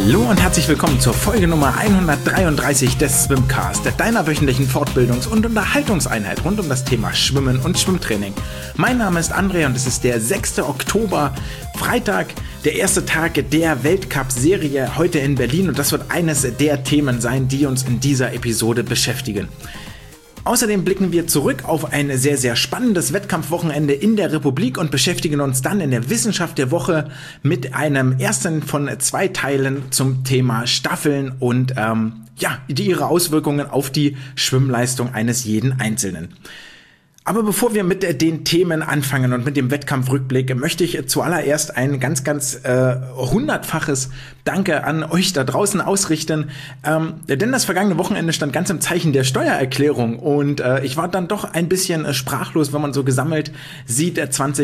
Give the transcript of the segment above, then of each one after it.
Hallo und herzlich willkommen zur Folge Nummer 133 des Swimcast, deiner wöchentlichen Fortbildungs- und Unterhaltungseinheit rund um das Thema Schwimmen und Schwimmtraining. Mein Name ist André und es ist der 6. Oktober, Freitag, der erste Tag der Weltcup-Serie heute in Berlin, und das wird eines der Themen sein, die uns in dieser Episode beschäftigen. Außerdem blicken wir zurück auf ein sehr, sehr spannendes Wettkampfwochenende in der Republik und beschäftigen uns dann in der Wissenschaft der Woche mit einem ersten von 2 Teilen zum Thema Staffeln und ihre Auswirkungen auf die Schwimmleistung eines jeden Einzelnen. Aber bevor wir mit den Themen anfangen und mit dem Wettkampfrückblick, möchte ich zuallererst ein ganz 100-faches Danke an euch da draußen ausrichten, denn das vergangene Wochenende stand ganz im Zeichen der Steuererklärung und ich war dann doch ein bisschen sprachlos, wenn man so gesammelt sieht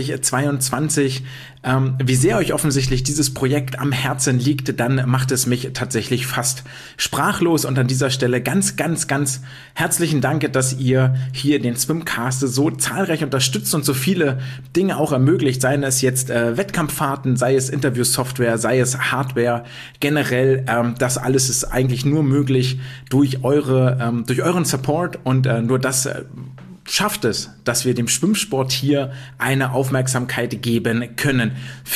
2022, wie sehr euch offensichtlich dieses Projekt am Herzen liegt, dann macht es mich tatsächlich fast sprachlos, und an dieser Stelle ganz herzlichen Dank, dass ihr hier den Swimcast so zahlreich unterstützt und so viele Dinge auch ermöglicht, seien es jetzt Wettkampffahrten, sei es Interviewsoftware, sei es Hardware, generell, das alles ist eigentlich nur möglich durch euren Support, und nur das schafft es, dass wir dem Schwimmsport hier eine Aufmerksamkeit geben können.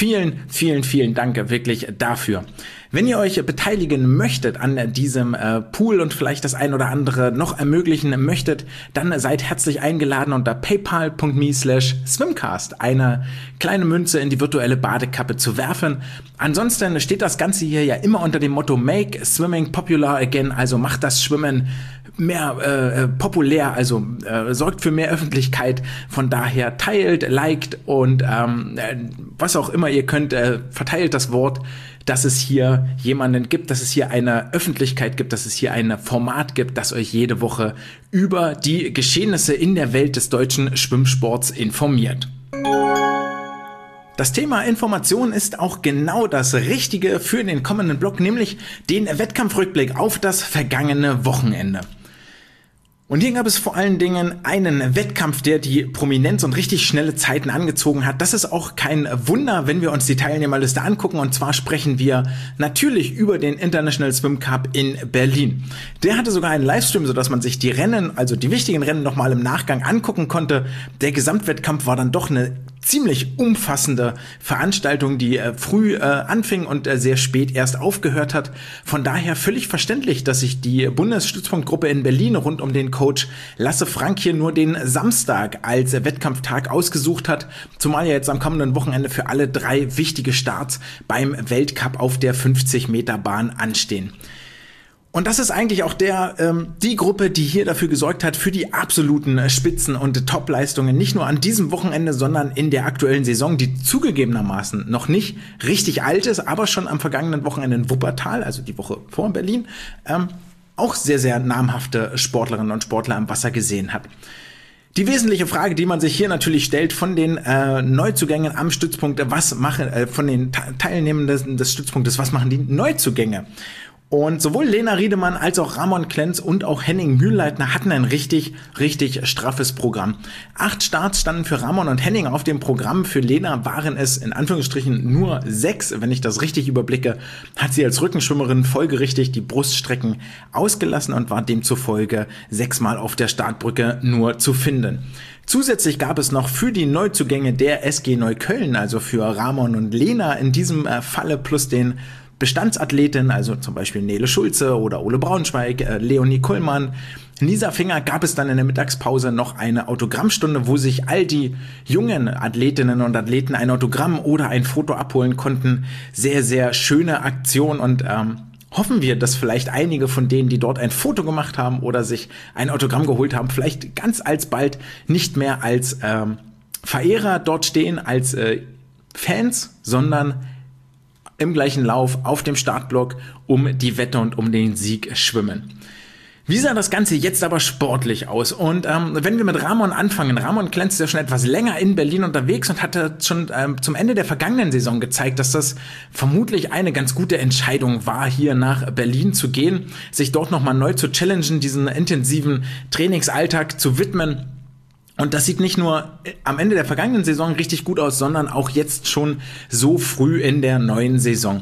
Vielen Dank wirklich dafür. Wenn ihr euch beteiligen möchtet an diesem Pool und vielleicht das ein oder andere noch ermöglichen möchtet, dann seid herzlich eingeladen, unter paypal.me/swimcast eine kleine Münze in die virtuelle Badekappe zu werfen. Ansonsten steht das Ganze hier ja immer unter dem Motto Make Swimming Popular Again, also macht das Schwimmen mehr populär, also sorgt für mehr Öffentlichkeit. Von daher teilt, liked und was auch immer ihr könnt, verteilt das Wort, dass es hier jemanden gibt, dass es hier eine Öffentlichkeit gibt, dass es hier ein Format gibt, das euch jede Woche über die Geschehnisse in der Welt des deutschen Schwimmsports informiert. Das Thema Information ist auch genau das Richtige für den kommenden Blog, nämlich den Wettkampfrückblick auf das vergangene Wochenende. Und hier gab es vor allen Dingen einen Wettkampf, der die Prominenz und richtig schnelle Zeiten angezogen hat. Das ist auch kein Wunder, wenn wir uns die Teilnehmerliste angucken. Und zwar sprechen wir natürlich über den International Swim Cup in Berlin. Der hatte sogar einen Livestream, sodass man sich die Rennen, also die wichtigen Rennen, nochmal im Nachgang angucken konnte. Der Gesamtwettkampf war dann doch eine ziemlich umfassende Veranstaltung, die früh anfing und sehr spät erst aufgehört hat. Von daher völlig verständlich, dass sich die Bundesstützpunktgruppe in Berlin rund um den Coach Lasse Frank hier nur den Samstag als Wettkampftag ausgesucht hat, zumal ja jetzt am kommenden Wochenende für alle 3 wichtige Starts beim Weltcup auf der 50-Meter-Bahn anstehen. Und das ist eigentlich auch die Gruppe, die hier dafür gesorgt hat, für die absoluten Spitzen- und Top-Leistungen, nicht nur an diesem Wochenende, sondern in der aktuellen Saison, die zugegebenermaßen noch nicht richtig alt ist, aber schon am vergangenen Wochenende in Wuppertal, also die Woche vor Berlin, auch sehr namhafte Sportlerinnen und Sportler am Wasser gesehen hat. Die wesentliche Frage, die man sich hier natürlich stellt von den Neuzugängen am Stützpunkt, von den Teilnehmenden des Stützpunktes, was machen die Neuzugänge? Und sowohl Lena Riedemann als auch Ramon Klenz und auch Henning Mühlleitner hatten ein richtig straffes Programm. 8 Starts standen für Ramon und Henning auf dem Programm. Für Lena waren es in Anführungsstrichen nur 6. Wenn ich das richtig überblicke, hat sie als Rückenschwimmerin folgerichtig die Bruststrecken ausgelassen und war demzufolge 6-mal auf der Startbrücke nur zu finden. Zusätzlich gab es noch für die Neuzugänge der SG Neukölln, also für Ramon und Lena in diesem Falle plus den Bestandsathletinnen, also zum Beispiel Nele Schulze oder Ole Braunschweig, Leonie Kullmann, Nisa Finger, gab es dann in der Mittagspause noch eine Autogrammstunde, wo sich all die jungen Athletinnen und Athleten ein Autogramm oder ein Foto abholen konnten. Sehr schöne Aktion, und hoffen wir, dass vielleicht einige von denen, die dort ein Foto gemacht haben oder sich ein Autogramm geholt haben, vielleicht ganz alsbald nicht mehr als Verehrer dort stehen, als Fans, sondern im gleichen Lauf auf dem Startblock um die Wette und um den Sieg schwimmen. Wie sah das Ganze jetzt aber sportlich aus? Und wenn wir mit Ramon anfangen, Ramon Klenz ist ja schon etwas länger in Berlin unterwegs und hatte schon zum Ende der vergangenen Saison gezeigt, dass das vermutlich eine ganz gute Entscheidung war, hier nach Berlin zu gehen, sich dort nochmal neu zu challengen, diesen intensiven Trainingsalltag zu widmen. Und das sieht nicht nur am Ende der vergangenen Saison richtig gut aus, sondern auch jetzt schon so früh in der neuen Saison.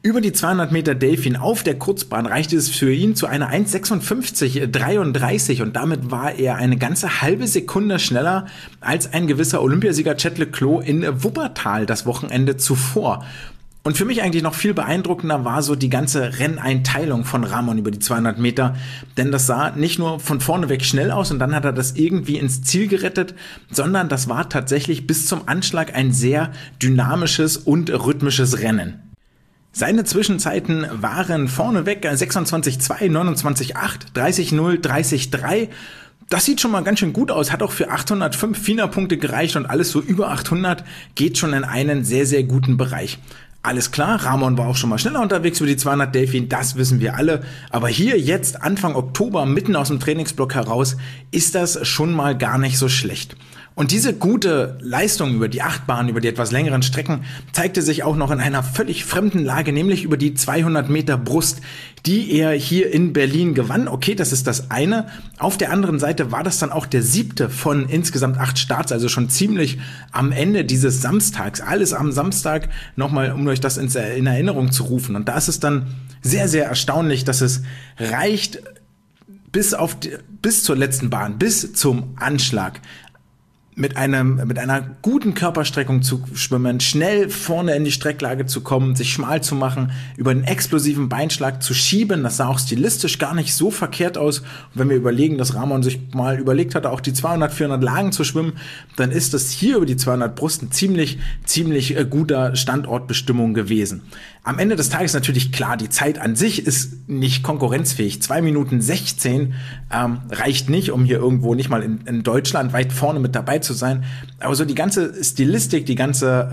Über die 200 Meter Delfin auf der Kurzbahn reichte es für ihn zu einer 1,56,33 und damit war er eine ganze halbe Sekunde schneller als ein gewisser Olympiasieger Chet Leclos in Wuppertal das Wochenende zuvor. Und für mich eigentlich noch viel beeindruckender war so die ganze Renneinteilung von Ramon über die 200 Meter, denn das sah nicht nur von vorne weg schnell aus und dann hat er das irgendwie ins Ziel gerettet, sondern das war tatsächlich bis zum Anschlag ein sehr dynamisches und rhythmisches Rennen. Seine Zwischenzeiten waren vorneweg 26,2, 29,8, 30,0, 30,3. Das sieht schon mal ganz schön gut aus, hat auch für 805 FINA-Punkte gereicht und alles so über 800 geht schon in einen sehr, sehr guten Bereich. Alles klar, Ramon war auch schon mal schneller unterwegs über die 200 Delfin, das wissen wir alle. Aber hier jetzt Anfang Oktober, mitten aus dem Trainingsblock heraus, ist das schon mal gar nicht so schlecht. Und diese gute Leistung über die Achtbahn, über die etwas längeren Strecken, zeigte sich auch noch in einer völlig fremden Lage, nämlich über die 200 Meter Brust, die er hier in Berlin gewann. Okay, das ist das eine. Auf der anderen Seite war das dann auch der 7. von insgesamt 8 Starts, also schon ziemlich am Ende dieses Samstags. Alles am Samstag, nochmal, um euch das in Erinnerung zu rufen. Und da ist es dann sehr, sehr erstaunlich, dass es reicht bis zur letzten Bahn, bis zum Anschlag. Mit einer guten Körperstreckung zu schwimmen, schnell vorne in die Strecklage zu kommen, sich schmal zu machen, über den explosiven Beinschlag zu schieben, das sah auch stilistisch gar nicht so verkehrt aus. Und wenn wir überlegen, dass Ramon sich mal überlegt hatte, auch die 200, 400 Lagen zu schwimmen, dann ist das hier über die 200 Brust ein ziemlich guter Standortbestimmung gewesen. Am Ende des Tages natürlich klar, die Zeit an sich ist nicht konkurrenzfähig. 2 Minuten 16 reicht nicht, um hier irgendwo nicht mal in Deutschland weit vorne mit dabei zu sein. Aber so die ganze Stilistik, die ganze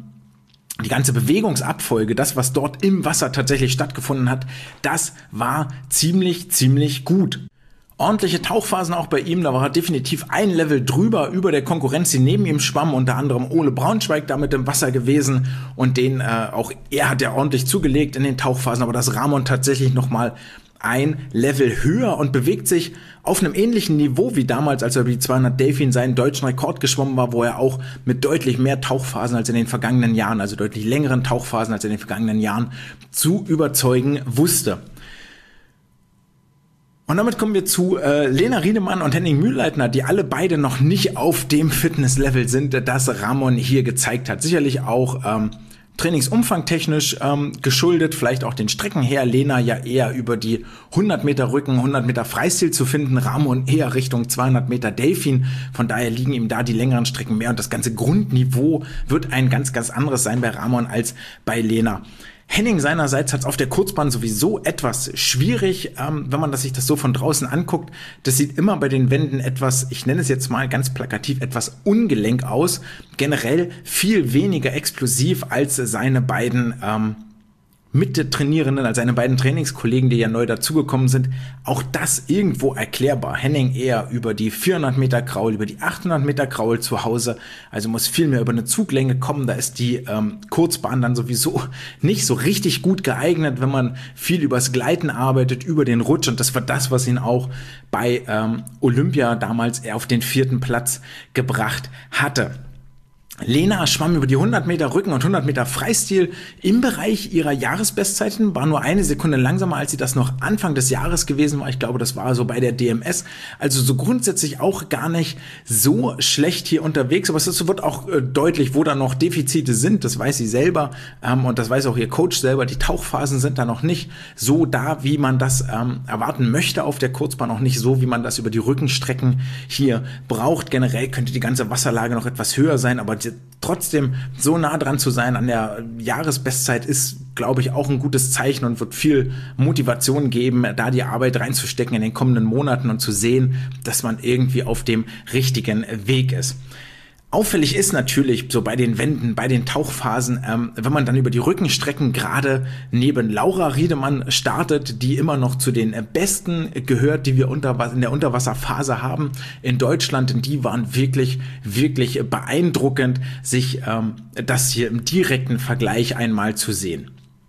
Bewegungsabfolge, das, was dort im Wasser tatsächlich stattgefunden hat, das war ziemlich gut. Ordentliche Tauchphasen auch bei ihm, da war er definitiv ein Level drüber über der Konkurrenz, die neben ihm schwamm, unter anderem Ole Braunschweig da mit im Wasser gewesen und auch er hat ja ordentlich zugelegt in den Tauchphasen, aber das Ramon tatsächlich nochmal ein Level höher und bewegt sich auf einem ähnlichen Niveau wie damals, als er über die 200 Delfin seinen deutschen Rekord geschwommen war, wo er auch mit deutlich mehr Tauchphasen als in den vergangenen Jahren, also deutlich längeren Tauchphasen als in den vergangenen Jahren, zu überzeugen wusste. Und damit kommen wir zu Lena Riedemann und Henning Mühlleitner, die alle beide noch nicht auf dem Fitnesslevel sind, das Ramon hier gezeigt hat. Sicherlich auch trainingsumfangtechnisch geschuldet, vielleicht auch den Strecken her. Lena ja eher über die 100 Meter Rücken, 100 Meter Freistil zu finden, Ramon eher Richtung 200 Meter Delfin. Von daher liegen ihm da die längeren Strecken mehr und das ganze Grundniveau wird ein ganz anderes sein bei Ramon als bei Lena. Henning seinerseits hat es auf der Kurzbahn sowieso etwas schwierig, wenn man sich das so von draußen anguckt. Das sieht immer bei den Wänden etwas, ich nenne es jetzt mal ganz plakativ, etwas ungelenk aus. Generell viel weniger explosiv als seine beiden Mittrainierenden, als seine beiden Trainingskollegen, die ja neu dazugekommen sind. Auch das irgendwo erklärbar. Henning eher über die 400 Meter Kraul, über die 800 Meter Kraul zu Hause. Also muss viel mehr über eine Zuglänge kommen. Da ist die Kurzbahn dann sowieso nicht so richtig gut geeignet, wenn man viel übers Gleiten arbeitet, über den Rutsch. Und das war das, was ihn auch bei Olympia damals auf den 4. Platz gebracht hatte. Lena schwamm über die 100 Meter Rücken und 100 Meter Freistil im Bereich ihrer Jahresbestzeiten, war nur eine Sekunde langsamer, als sie das noch Anfang des Jahres gewesen war. Ich glaube, das war so bei der DMS. Also so grundsätzlich auch gar nicht so schlecht hier unterwegs. Aber es wird auch deutlich, wo da noch Defizite sind. Das weiß sie selber und das weiß auch ihr Coach selber. Die Tauchphasen sind da noch nicht so da, wie man das erwarten möchte auf der Kurzbahn. Auch nicht so, wie man das über die Rückenstrecken hier braucht. Generell könnte die ganze Wasserlage noch etwas höher sein, aber trotzdem so nah dran zu sein an der Jahresbestzeit ist, glaube ich, auch ein gutes Zeichen und wird viel Motivation geben, da die Arbeit reinzustecken in den kommenden Monaten und zu sehen, dass man irgendwie auf dem richtigen Weg ist. Auffällig ist natürlich so bei den Wänden, bei den Tauchphasen, wenn man dann über die Rückenstrecken gerade neben Laura Riedemann startet, die immer noch zu den Besten gehört, die wir in der Unterwasserphase haben in Deutschland. Die waren wirklich beeindruckend, sich das hier im direkten Vergleich einmal zu sehen.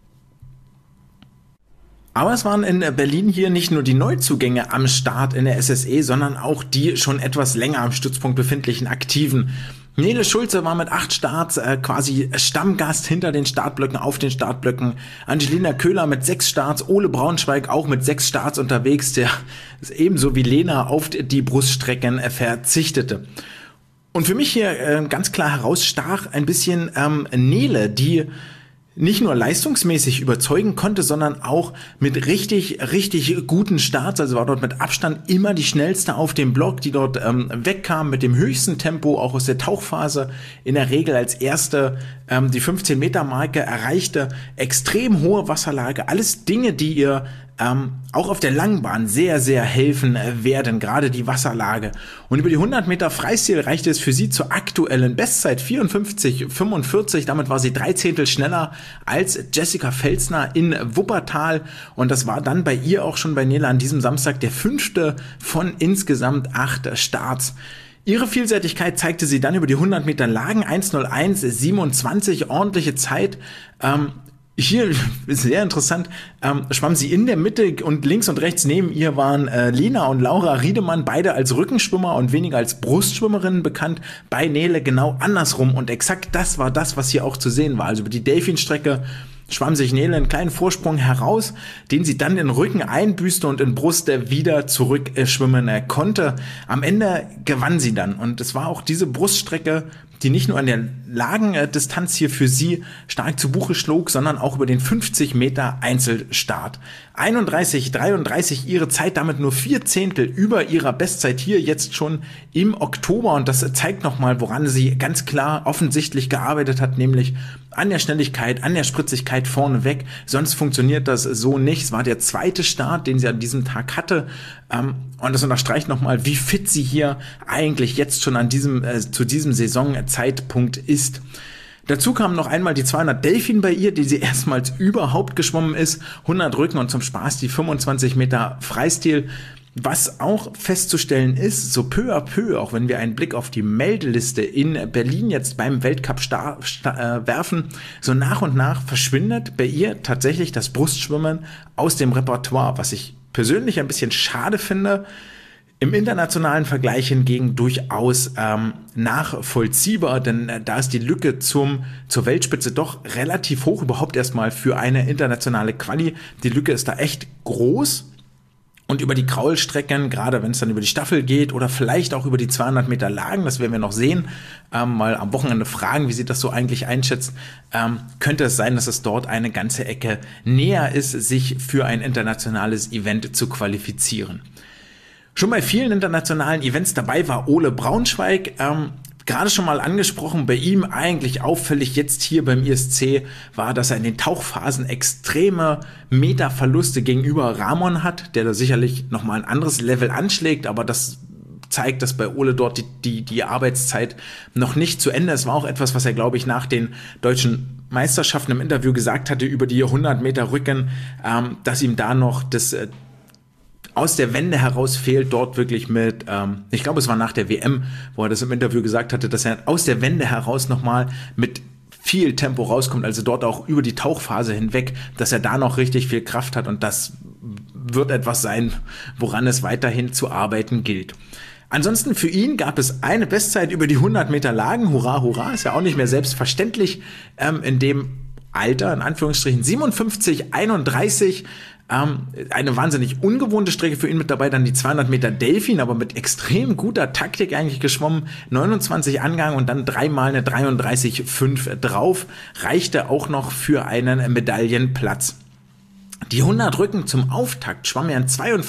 Aber es waren in Berlin hier nicht nur die Neuzugänge am Start in der SSE, sondern auch die schon etwas länger am Stützpunkt befindlichen Aktiven. Nele Schulze war mit 8 Starts quasi Stammgast hinter den Startblöcken, auf den Startblöcken. Angelina Köhler mit 6 Starts, Ole Braunschweig auch mit 6 Starts unterwegs, der ebenso wie Lena auf die Bruststrecken verzichtete. Und für mich hier ganz klar herausstach ein bisschen Nele, die nicht nur leistungsmäßig überzeugen konnte, sondern auch mit richtig guten Starts. Also war dort mit Abstand immer die schnellste auf dem Block, die dort wegkam mit dem höchsten Tempo, auch aus der Tauchphase. In der Regel als erste die 15-Meter-Marke erreichte. Extrem hohe Wasserlage. Alles Dinge, die ihr auch auf der Langbahn sehr helfen werden, gerade die Wasserlage. Und über die 100 Meter Freistil reichte es für sie zur aktuellen Bestzeit 54,45. Damit war sie 3 Zehntel schneller als Jessica Felsner in Wuppertal. Und das war dann bei ihr auch schon bei Nele an diesem Samstag der 5. von insgesamt 8 Starts. Ihre Vielseitigkeit zeigte sie dann über die 100 Meter Lagen, 1:01,27, ordentliche Zeit. Hier ist sehr interessant, schwamm sie in der Mitte und links und rechts neben ihr waren Lena und Laura Riedemann, beide als Rückenschwimmer und weniger als Brustschwimmerinnen bekannt. Bei Nele genau andersrum und exakt das war das, was hier auch zu sehen war. Also über die Delfinstrecke schwamm sich Nele einen kleinen Vorsprung heraus, den sie dann in Rücken einbüßte und in Brust wieder zurückschwimmen konnte. Am Ende gewann sie dann und es war auch diese Bruststrecke, die nicht nur an der Lagendistanz hier für sie stark zu Buche schlug, sondern auch über den 50 Meter Einzelstart. 31,33 ihre Zeit, damit nur 4 Zehntel über ihrer Bestzeit hier jetzt schon im Oktober. Und das zeigt nochmal, woran sie ganz klar offensichtlich gearbeitet hat, nämlich an der Schnelligkeit, an der Spritzigkeit vorneweg. Sonst funktioniert das so nicht. Es war der 2. Start, den sie an diesem Tag hatte. Und das unterstreicht nochmal, wie fit sie hier eigentlich jetzt schon an zu diesem Saisonzeitpunkt ist. Dazu kam noch einmal die 200 Delfin bei ihr, die sie erstmals überhaupt geschwommen ist. 100 Rücken und zum Spaß die 25 Meter Freistil. Was auch festzustellen ist, so peu à peu, auch wenn wir einen Blick auf die Meldeliste in Berlin jetzt beim Weltcup werfen, so nach und nach verschwindet bei ihr tatsächlich das Brustschwimmen aus dem Repertoire, was ich persönlich ein bisschen schade finde. Im internationalen Vergleich hingegen durchaus nachvollziehbar, denn da ist die Lücke zur Weltspitze doch relativ hoch, überhaupt erstmal für eine internationale Quali. Die Lücke ist da echt groß. Und über die Kraulstrecken, gerade wenn es dann über die Staffel geht oder vielleicht auch über die 200 Meter Lagen, das werden wir noch sehen, mal am Wochenende fragen, wie sie das so eigentlich einschätzt, könnte es sein, dass es dort eine ganze Ecke näher ist, sich für ein internationales Event zu qualifizieren. Schon bei vielen internationalen Events dabei war Ole Braunschweig, gerade schon mal angesprochen, bei ihm eigentlich auffällig jetzt hier beim ISC war, dass er in den Tauchphasen extreme Meterverluste gegenüber Ramon hat, der da sicherlich nochmal ein anderes Level anschlägt, aber das zeigt, dass bei Ole dort die Arbeitszeit noch nicht zu Ende ist. War auch etwas, was er, glaube ich, nach den deutschen Meisterschaften im Interview gesagt hatte über die 100 Meter Rücken, dass ihm da noch das aus der Wende heraus fehlt, dort wirklich mit, ich glaube es war nach der WM, wo er das im Interview gesagt hatte, dass er aus der Wende heraus nochmal mit viel Tempo rauskommt, also dort auch über die Tauchphase hinweg, dass er da noch richtig viel Kraft hat und das wird etwas sein, woran es weiterhin zu arbeiten gilt. Ansonsten für ihn gab es eine Bestzeit über die 100 Meter Lagen, hurra, hurra, ist ja auch nicht mehr selbstverständlich, in dem Alter, in Anführungsstrichen 57,31, eine wahnsinnig ungewohnte Strecke für ihn mit dabei, dann die 200 Meter Delfin, aber mit extrem guter Taktik eigentlich geschwommen, 29 Angang und dann dreimal eine 33,5 drauf, reichte auch noch für einen Medaillenplatz. Die 100 Rücken zum Auftakt schwamm er in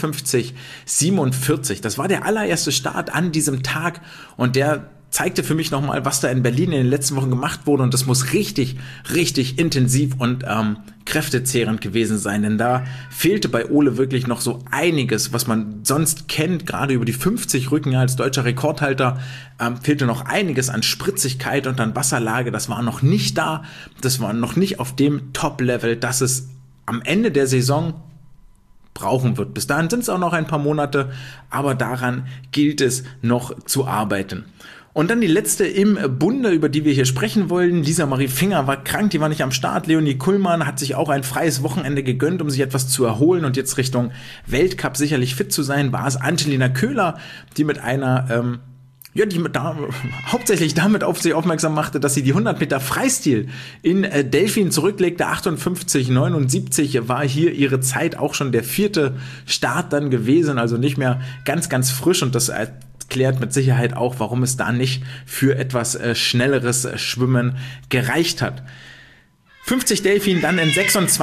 52,47. Das war der allererste Start an diesem Tag und der zeigte für mich nochmal, was da in Berlin in den letzten Wochen gemacht wurde und das muss richtig intensiv und kräftezehrend gewesen sein, denn da fehlte bei Ole wirklich noch so einiges, was man sonst kennt, gerade über die 50 Rücken als deutscher Rekordhalter, fehlte noch einiges an Spritzigkeit und an Wasserlage, das war noch nicht da, das war noch nicht auf dem Top-Level, dass es am Ende der Saison brauchen wird. Bis dahin sind es auch noch ein paar Monate, aber daran gilt es noch zu arbeiten. Und dann die letzte im Bunde, über die wir hier sprechen wollen. Lisa Marie Finger war krank, die war nicht am Start. Leonie Kuhlmann hat sich auch ein freies Wochenende gegönnt, um sich etwas zu erholen und jetzt Richtung Weltcup sicherlich fit zu sein. War es Angelina Köhler, die mit einer ja, die hauptsächlich damit auf sich aufmerksam machte, dass sie die 100 Meter Freistil in Delfin zurücklegte. 58,79 war hier ihre Zeit, auch schon der 4. Start dann gewesen, also nicht mehr ganz, ganz frisch, und das erklärt mit Sicherheit auch, warum es da nicht für etwas schnelleres Schwimmen gereicht hat. 50 Delfin dann in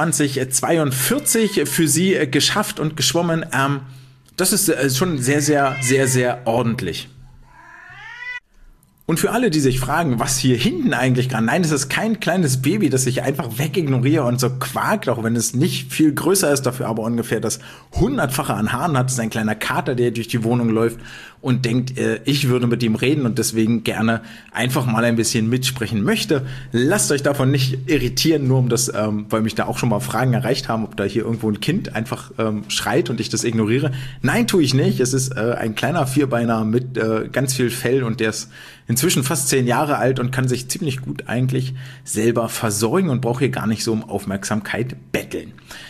26,42 für sie geschafft und geschwommen. Das ist schon sehr, sehr, sehr, sehr ordentlich. Und für alle, die sich fragen, was hier hinten eigentlich gerade, nein, es ist kein kleines Baby, das ich einfach wegignoriere und so quakt, auch wenn es nicht viel größer ist, dafür aber ungefähr das 100-fache an Haaren hat. Es ist ein kleiner Kater, der durch die Wohnung läuft und denkt, ich würde mit ihm reden und deswegen gerne einfach mal ein bisschen mitsprechen möchte. Lasst euch davon nicht irritieren, nur um das, weil mich da auch schon mal Fragen erreicht haben, ob da hier irgendwo ein Kind einfach schreit und ich das ignoriere. Nein, tue ich nicht. Es ist ein kleiner Vierbeiner mit ganz viel Fell und der ist inzwischen fast 10 Jahre alt und kann sich ziemlich gut eigentlich selber versorgen und braucht hier gar nicht so um Aufmerksamkeit betteln.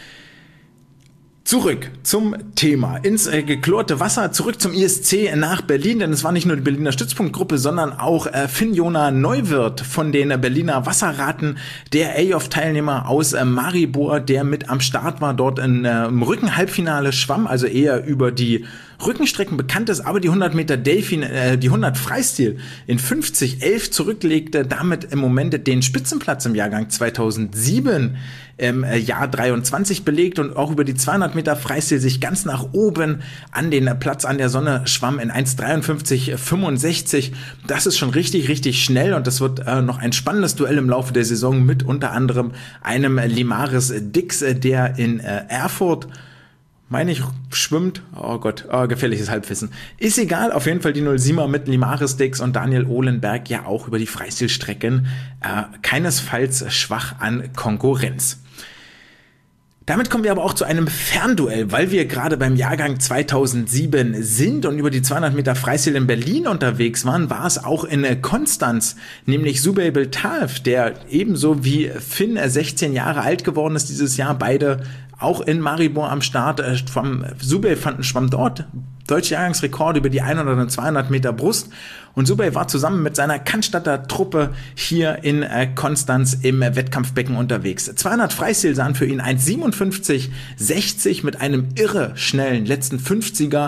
Zurück zum Thema, ins geklorte Wasser, zurück zum ISC nach Berlin, denn es war nicht nur die Berliner Stützpunktgruppe, sondern auch Finn-Jona Neuwirth von den Berliner Wasserraten, der A-Off-Teilnehmer aus Maribor, der mit am Start war, dort im Rücken-Halbfinale schwamm, also eher über die Rückenstrecken bekannt ist, aber die 100 Meter Delfin, die 100 Freistil in 50,11 zurücklegte, damit im Moment den Spitzenplatz im Jahrgang 2007 im Jahr 23 belegt und auch über die 200 Meter Freistil sich ganz nach oben an den Platz an der Sonne schwamm in 1,53,65. Das ist schon richtig, richtig schnell und das wird noch ein spannendes Duell im Laufe der Saison mit unter anderem einem Limaris Dix, der in Erfurt, meine ich, schwimmt. Oh Gott, gefährliches Halbwissen. Ist egal, auf jeden Fall die 07er mit Limaris Dix und Daniel Ohlenberg ja auch über die Freistilstrecken keinesfalls schwach an Konkurrenz. Damit kommen wir aber auch zu einem Fernduell, weil wir gerade beim Jahrgang 2007 sind und über die 200 Meter Freistil in Berlin unterwegs waren, war es auch in Konstanz, nämlich Subey Beltaev, der ebenso wie Finn 16 Jahre alt geworden ist dieses Jahr, beide auch in Maribor am Start. Subey schwamm dort deutsche Jahrgangsrekorde über die 100 und 200 Meter Brust. Und Subey war zusammen mit seiner Cannstatter Truppe hier in Konstanz im Wettkampfbecken unterwegs. 200 Freistil sahen für ihn 1,57,60 mit einem irre schnellen letzten 50er.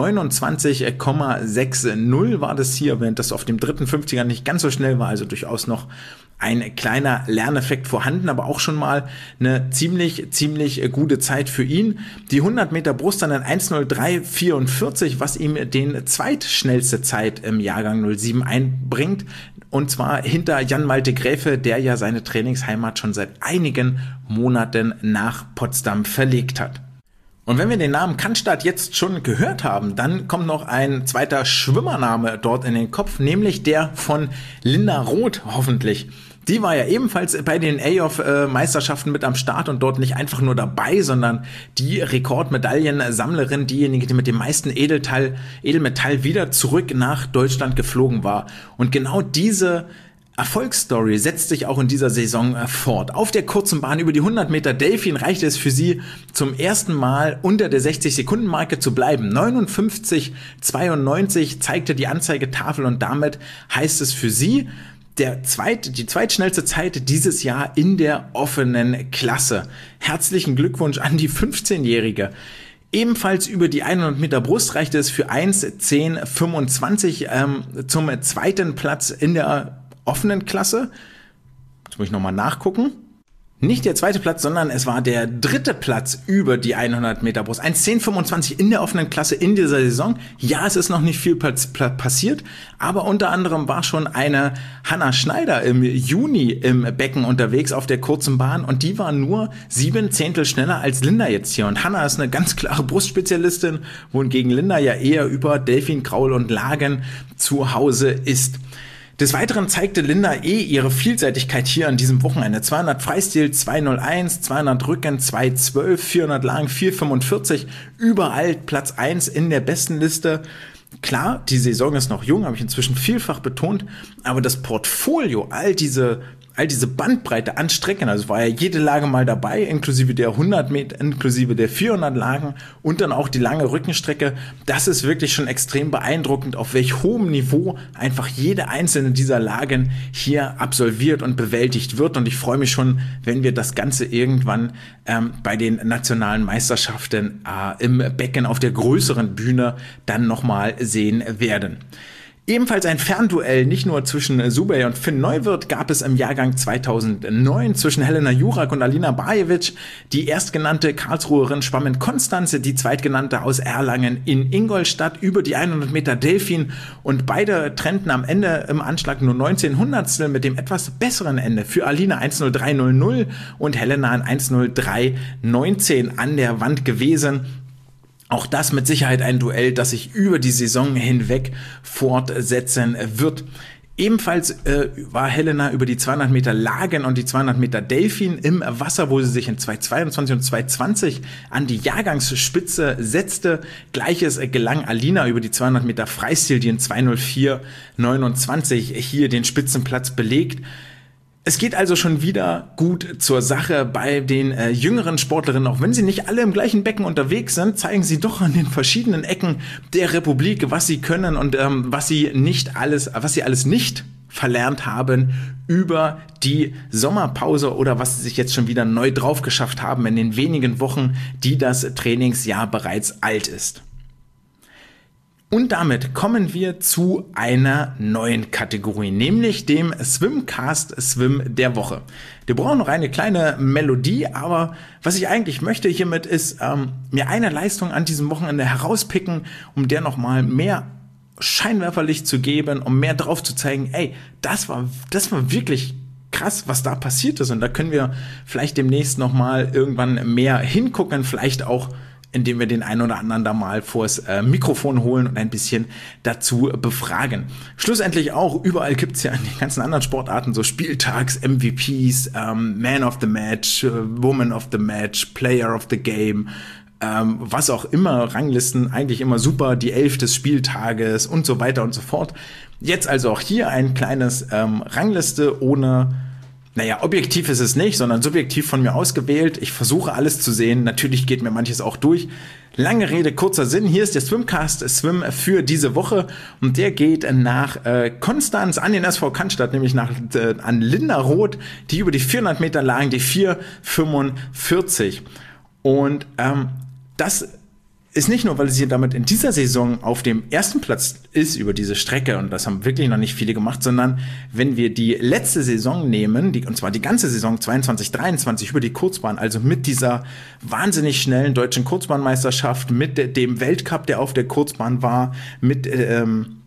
29,60 war das hier, während das auf dem dritten 50er nicht ganz so schnell war, also durchaus noch ein kleiner Lerneffekt vorhanden, aber auch schon mal eine ziemlich gute Zeit für ihn. Die 100 Meter Brust dann in 1,03,44, was ihm den zweitschnellste Zeit im Jahrgang 07 einbringt. Und zwar hinter Jan-Malte Gräfe, der ja seine Trainingsheimat schon seit einigen Monaten nach Potsdam verlegt hat. Und wenn wir den Namen Cannstatt jetzt schon gehört haben, dann kommt noch ein zweiter Schwimmername dort in den Kopf, nämlich der von Linda Roth hoffentlich. Die war ja ebenfalls bei den A-Off-Meisterschaften mit am Start und dort nicht einfach nur dabei, sondern die Rekordmedaillensammlerin, diejenige, die mit dem meisten Edelmetall wieder zurück nach Deutschland geflogen war. Und genau diese Erfolgsstory setzt sich auch in dieser Saison fort. Auf der kurzen Bahn über die 100 Meter Delfin reichte es für sie zum ersten Mal unter der 60-Sekunden-Marke zu bleiben. 59,92 zeigte die Anzeigetafel und damit heißt es für sie, die zweitschnellste Zeit dieses Jahr in der offenen Klasse. Herzlichen Glückwunsch an die 15-Jährige. Ebenfalls über die 100 Meter Brust reichte es für 1,10,25 zum zweiten Platz in der offenen Klasse. Jetzt muss ich nochmal nachgucken. Nicht der zweite Platz, sondern es war der dritte Platz über die 100 Meter Brust. 1,10,25 in der offenen Klasse in dieser Saison. Ja, es ist noch nicht viel passiert, aber unter anderem war schon eine Hanna Schneider im Juni im Becken unterwegs auf der kurzen Bahn und die war nur 7 Zehntel schneller als Linda jetzt hier. Und Hanna ist eine ganz klare Brustspezialistin, wohingegen Linda ja eher über Delfin, Kraul und Lagen zu Hause ist. Des Weiteren zeigte Linda ihre Vielseitigkeit hier an diesem Wochenende. 200 Freistil 2,01, 200 Rücken 2,12, 400 Lagen 4,45, überall Platz 1 in der besten Liste. Klar, die Saison ist noch jung, habe ich inzwischen vielfach betont, aber das Portfolio, all diese all diese Bandbreite an Strecken, also war ja jede Lage mal dabei, inklusive der 100 Meter, inklusive der 400 Lagen und dann auch die lange Rückenstrecke. Das ist wirklich schon extrem beeindruckend, auf welch hohem Niveau einfach jede einzelne dieser Lagen hier absolviert und bewältigt wird. Und ich freue mich schon, wenn wir das Ganze irgendwann bei den nationalen Meisterschaften im Becken auf der größeren Bühne dann nochmal sehen werden. Ebenfalls ein Fernduell, nicht nur zwischen Subej und Finn Neuwirth, gab es im Jahrgang 2009 zwischen Helena Jurak und Alina Bajevic. Die erstgenannte Karlsruherin schwamm in Konstanz, die zweitgenannte aus Erlangen in Ingolstadt über die 100 Meter Delfin und beide trennten am Ende im Anschlag nur 19 Hundertstel mit dem etwas besseren Ende. Für Alina 1:03:00 und Helena ein 1:03:19 an der Wand gewesen. Auch das mit Sicherheit ein Duell, das sich über die Saison hinweg fortsetzen wird. Ebenfalls war Helena über die 200 Meter Lagen und die 200 Meter Delfin im Wasser, wo sie sich in 2:22 und 2:20 an die Jahrgangsspitze setzte. Gleiches gelang Alina über die 200 Meter Freistil, die in 2:04:29 hier den Spitzenplatz belegt. Es geht also schon wieder gut zur Sache bei den jüngeren Sportlerinnen. Auch wenn sie nicht alle im gleichen Becken unterwegs sind, zeigen sie doch an den verschiedenen Ecken der Republik, was sie können und was sie alles nicht verlernt haben über die Sommerpause oder was sie sich jetzt schon wieder neu drauf geschafft haben in den wenigen Wochen, die das Trainingsjahr bereits alt ist. Und damit kommen wir zu einer neuen Kategorie, nämlich dem Swimcast Swim der Woche. Wir brauchen noch eine kleine Melodie, aber was ich eigentlich möchte hiermit ist, mir eine Leistung an diesem Wochenende herauspicken, um der nochmal mehr Scheinwerferlicht zu geben, um mehr drauf zu zeigen, ey, das war wirklich krass, was da passiert ist. Und da können wir vielleicht demnächst nochmal irgendwann mehr hingucken, vielleicht auch indem wir den einen oder anderen da mal vors Mikrofon holen und ein bisschen dazu befragen. Schlussendlich auch, überall gibt's ja in den ganzen anderen Sportarten so Spieltags-MVPs, Man of the Match, Woman of the Match, Player of the Game, was auch immer, Ranglisten, eigentlich immer super, die 11 des Spieltages und so weiter und so fort. Jetzt also auch hier ein kleines Rangliste ohne... Naja, objektiv ist es nicht, sondern subjektiv von mir ausgewählt. Ich versuche alles zu sehen. Natürlich geht mir manches auch durch. Lange Rede, kurzer Sinn. Hier ist der Swimcast Swim für diese Woche. Und der geht nach Konstanz an den SV Cannstatt, nämlich an Linda Roth, die über die 400 Meter lagen, die 4:45. Und das ist nicht nur, weil sie damit in dieser Saison auf dem ersten Platz ist über diese Strecke, und das haben wirklich noch nicht viele gemacht, sondern wenn wir die letzte Saison nehmen, und zwar die ganze Saison 22/23 über die Kurzbahn, also mit dieser wahnsinnig schnellen deutschen Kurzbahnmeisterschaft, mit dem Weltcup, der auf der Kurzbahn war, mit der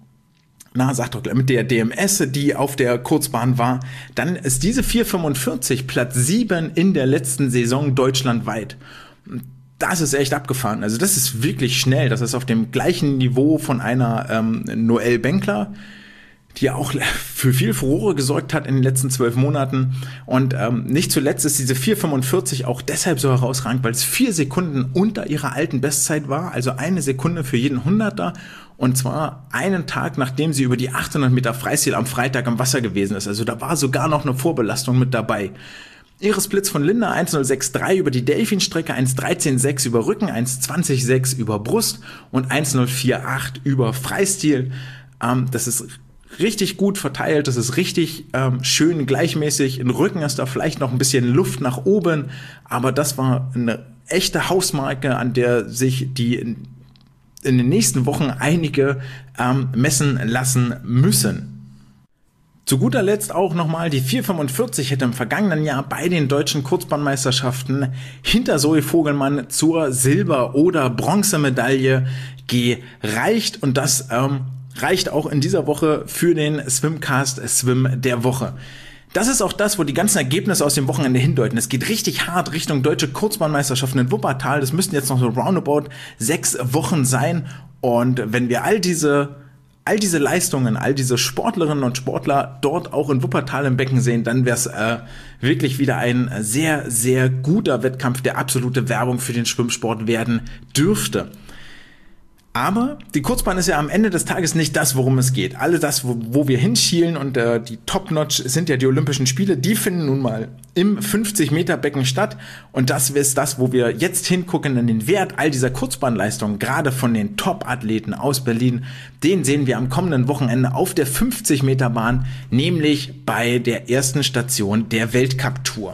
DMS, die auf der Kurzbahn war, dann ist diese 4:45 Platz 7 in der letzten Saison deutschlandweit. Das ist echt abgefahren. Also das ist wirklich schnell. Das ist auf dem gleichen Niveau von einer Noelle Benkler, die auch für viel Furore gesorgt hat in den letzten 12 Monaten. Und nicht zuletzt ist diese 4:45 auch deshalb so herausragend, weil es 4 Sekunden unter ihrer alten Bestzeit war. Also 1 Sekunde für jeden Hunderter. Und zwar einen Tag, nachdem sie über die 800 Meter Freistil am Freitag am Wasser gewesen ist. Also da war sogar noch eine Vorbelastung mit dabei. Iris-Blitz von Linda 1:06:3 über die Delfinstrecke, 1:13:6 über Rücken, 1:20:6 über Brust und 1:04:8 über Freistil. Das ist richtig gut verteilt, das ist richtig schön gleichmäßig. In Rücken ist da vielleicht noch ein bisschen Luft nach oben, aber das war eine echte Hausmarke, an der sich die in den nächsten Wochen einige messen lassen müssen. Zu guter Letzt auch nochmal die 4:45 hätte im vergangenen Jahr bei den deutschen Kurzbahnmeisterschaften hinter Zoe Vogelmann zur Silber- oder Bronzemedaille gereicht. Und das reicht auch in dieser Woche für den Swimcast Swim der Woche. Das ist auch das, wo die ganzen Ergebnisse aus dem Wochenende hindeuten. Es geht richtig hart Richtung deutsche Kurzbahnmeisterschaften in Wuppertal. Das müssten jetzt noch so roundabout 6 Wochen sein. Und wenn wir all diese Leistungen, all diese Sportlerinnen und Sportler dort auch in Wuppertal im Becken sehen, dann wäre es wirklich wieder ein sehr, sehr guter Wettkampf, der absolute Werbung für den Schwimmsport werden dürfte. Aber die Kurzbahn ist ja am Ende des Tages nicht das, worum es geht. Alle das, wo wir hinschielen und die Top-Notch sind ja die Olympischen Spiele, die finden nun mal im 50-Meter-Becken statt. Und das ist das, wo wir jetzt hingucken, in den Wert all dieser Kurzbahnleistungen, gerade von den Top-Athleten aus Berlin. Den sehen wir am kommenden Wochenende auf der 50-Meter-Bahn, nämlich bei der ersten Station der Weltcup-Tour.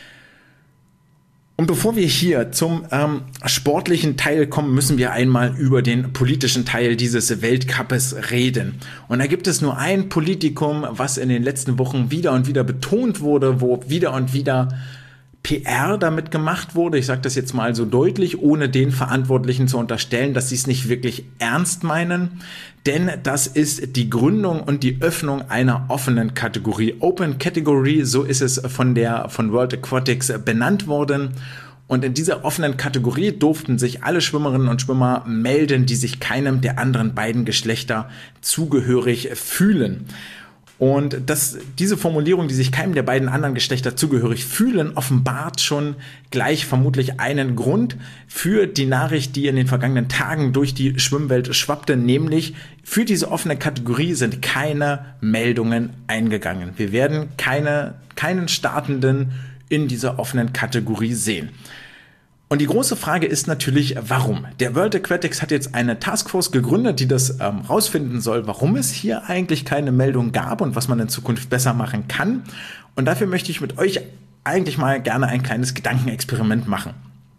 Und bevor wir hier zum sportlichen Teil kommen, müssen wir einmal über den politischen Teil dieses Weltcups reden. Und da gibt es nur ein Politikum, was in den letzten Wochen wieder und wieder betont wurde, wo wieder und wieder PR damit gemacht wurde. Ich sage das jetzt mal so deutlich, ohne den Verantwortlichen zu unterstellen, dass sie es nicht wirklich ernst meinen. Denn das ist die Gründung und die Öffnung einer offenen Kategorie. Open Category, so ist es von World Aquatics benannt worden. Und in dieser offenen Kategorie durften sich alle Schwimmerinnen und Schwimmer melden, die sich keinem der anderen beiden Geschlechter zugehörig fühlen. Und diese Formulierung, die sich keinem der beiden anderen Geschlechter zugehörig fühlen, offenbart schon gleich vermutlich einen Grund für die Nachricht, die in den vergangenen Tagen durch die Schwimmwelt schwappte, nämlich für diese offene Kategorie sind keine Meldungen eingegangen. Wir werden keinen Startenden in dieser offenen Kategorie sehen. Und die große Frage ist natürlich, warum? Der World Aquatics hat jetzt eine Taskforce gegründet, die das rausfinden soll, warum es hier eigentlich keine Meldung gab und was man in Zukunft besser machen kann. Und dafür möchte ich mit euch eigentlich mal gerne ein kleines Gedankenexperiment machen.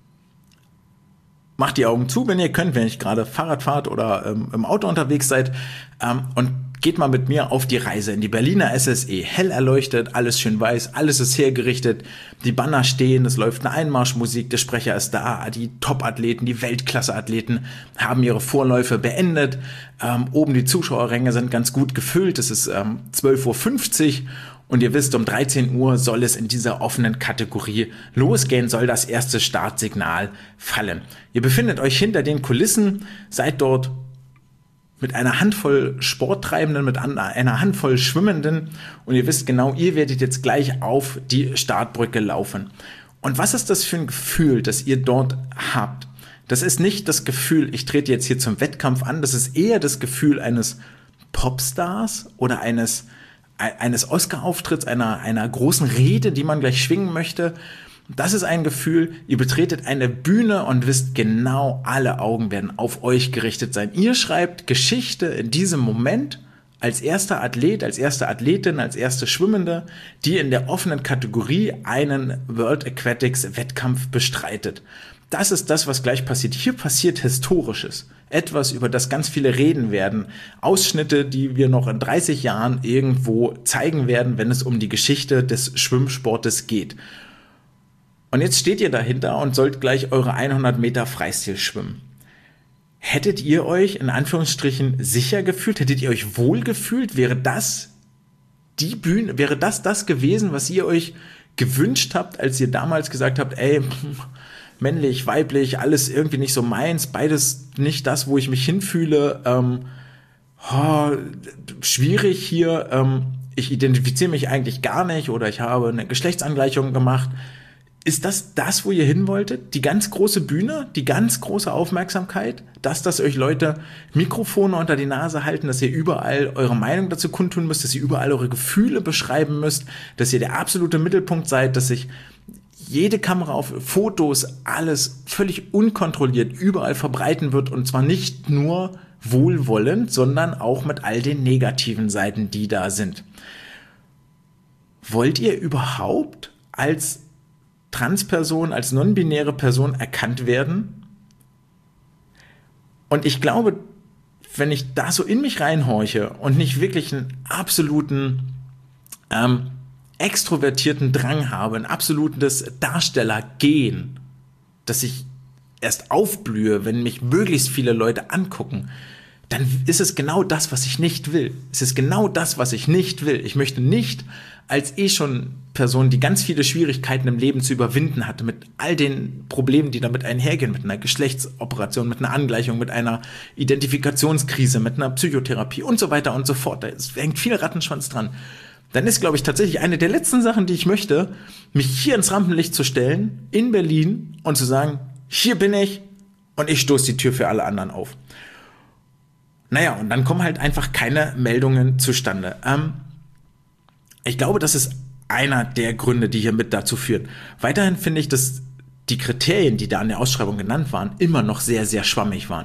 Macht die Augen zu, wenn ihr könnt, wenn ihr gerade Fahrrad fahrt oder im Auto unterwegs seid und geht mal mit mir auf die Reise in die Berliner SSE. Hell erleuchtet, alles schön weiß, alles ist hergerichtet, die Banner stehen, es läuft eine Einmarschmusik, der Sprecher ist da, die Top-Athleten, die Weltklasse-Athleten haben ihre Vorläufe beendet. Oben die Zuschauerränge sind ganz gut gefüllt, es ist 12:50 Uhr. Und ihr wisst, um 13 Uhr soll es in dieser offenen Kategorie losgehen, soll das erste Startsignal fallen. Ihr befindet euch hinter den Kulissen, seid dort mit einer Handvoll Sporttreibenden, mit einer Handvoll Schwimmenden und ihr wisst genau, ihr werdet jetzt gleich auf die Startbrücke laufen. Und was ist das für ein Gefühl, das ihr dort habt? Das ist nicht das Gefühl, ich trete jetzt hier zum Wettkampf an, das ist eher das Gefühl eines Popstars oder eines Oscar-Auftritts, einer großen Rede, die man gleich schwingen möchte. Das ist ein Gefühl, ihr betretet eine Bühne und wisst genau, alle Augen werden auf euch gerichtet sein. Ihr schreibt Geschichte in diesem Moment als erster Athlet, als erste Athletin, als erste Schwimmende, die in der offenen Kategorie einen World Aquatics Wettkampf bestreitet. Das ist das, was gleich passiert. Hier passiert Historisches. Etwas, über das ganz viele reden werden. Ausschnitte, die wir noch in 30 Jahren irgendwo zeigen werden, wenn es um die Geschichte des Schwimmsportes geht. Und jetzt steht ihr dahinter und sollt gleich eure 100 Meter Freistil schwimmen. Hättet ihr euch in Anführungsstrichen sicher gefühlt? Hättet ihr euch wohl gefühlt? Wäre das die Bühne? Wäre das gewesen, was ihr euch gewünscht habt, als ihr damals gesagt habt, ey, männlich, weiblich, alles irgendwie nicht so meins, beides nicht das, wo ich mich hinfühle, schwierig hier, ich identifiziere mich eigentlich gar nicht oder ich habe eine Geschlechtsangleichung gemacht. Ist das, wo ihr hin wolltet? Die ganz große Bühne, die ganz große Aufmerksamkeit, dass euch Leute Mikrofone unter die Nase halten, dass ihr überall eure Meinung dazu kundtun müsst, dass ihr überall eure Gefühle beschreiben müsst, dass ihr der absolute Mittelpunkt seid, dass sich jede Kamera auf Fotos, alles völlig unkontrolliert überall verbreiten wird und zwar nicht nur wohlwollend, sondern auch mit all den negativen Seiten, die da sind. Wollt ihr überhaupt als Transperson, als non-binäre Person erkannt werden? Und ich glaube, wenn ich da so in mich reinhorche und nicht wirklich einen absoluten extrovertierten Drang habe, ein absolutes Darstellergehen, dass ich erst aufblühe, wenn mich möglichst viele Leute angucken, dann ist es genau das, was ich nicht will. Es ist genau das, was ich nicht will. Ich möchte nicht als schon Person, die ganz viele Schwierigkeiten im Leben zu überwinden hatte, mit all den Problemen, die damit einhergehen, mit einer Geschlechtsoperation, mit einer Angleichung, mit einer Identifikationskrise, mit einer Psychotherapie und so weiter und so fort. Da hängt viel Rattenschwanz dran. Dann ist, glaube ich, tatsächlich eine der letzten Sachen, die ich möchte, mich hier ins Rampenlicht zu stellen, in Berlin und zu sagen, hier bin ich und ich stoße die Tür für alle anderen auf. Naja, und dann kommen halt einfach keine Meldungen zustande. Ich glaube, das ist einer der Gründe, die hier mit dazu führen. Weiterhin finde ich, dass die Kriterien, die da in der Ausschreibung genannt waren, immer noch sehr, sehr schwammig waren.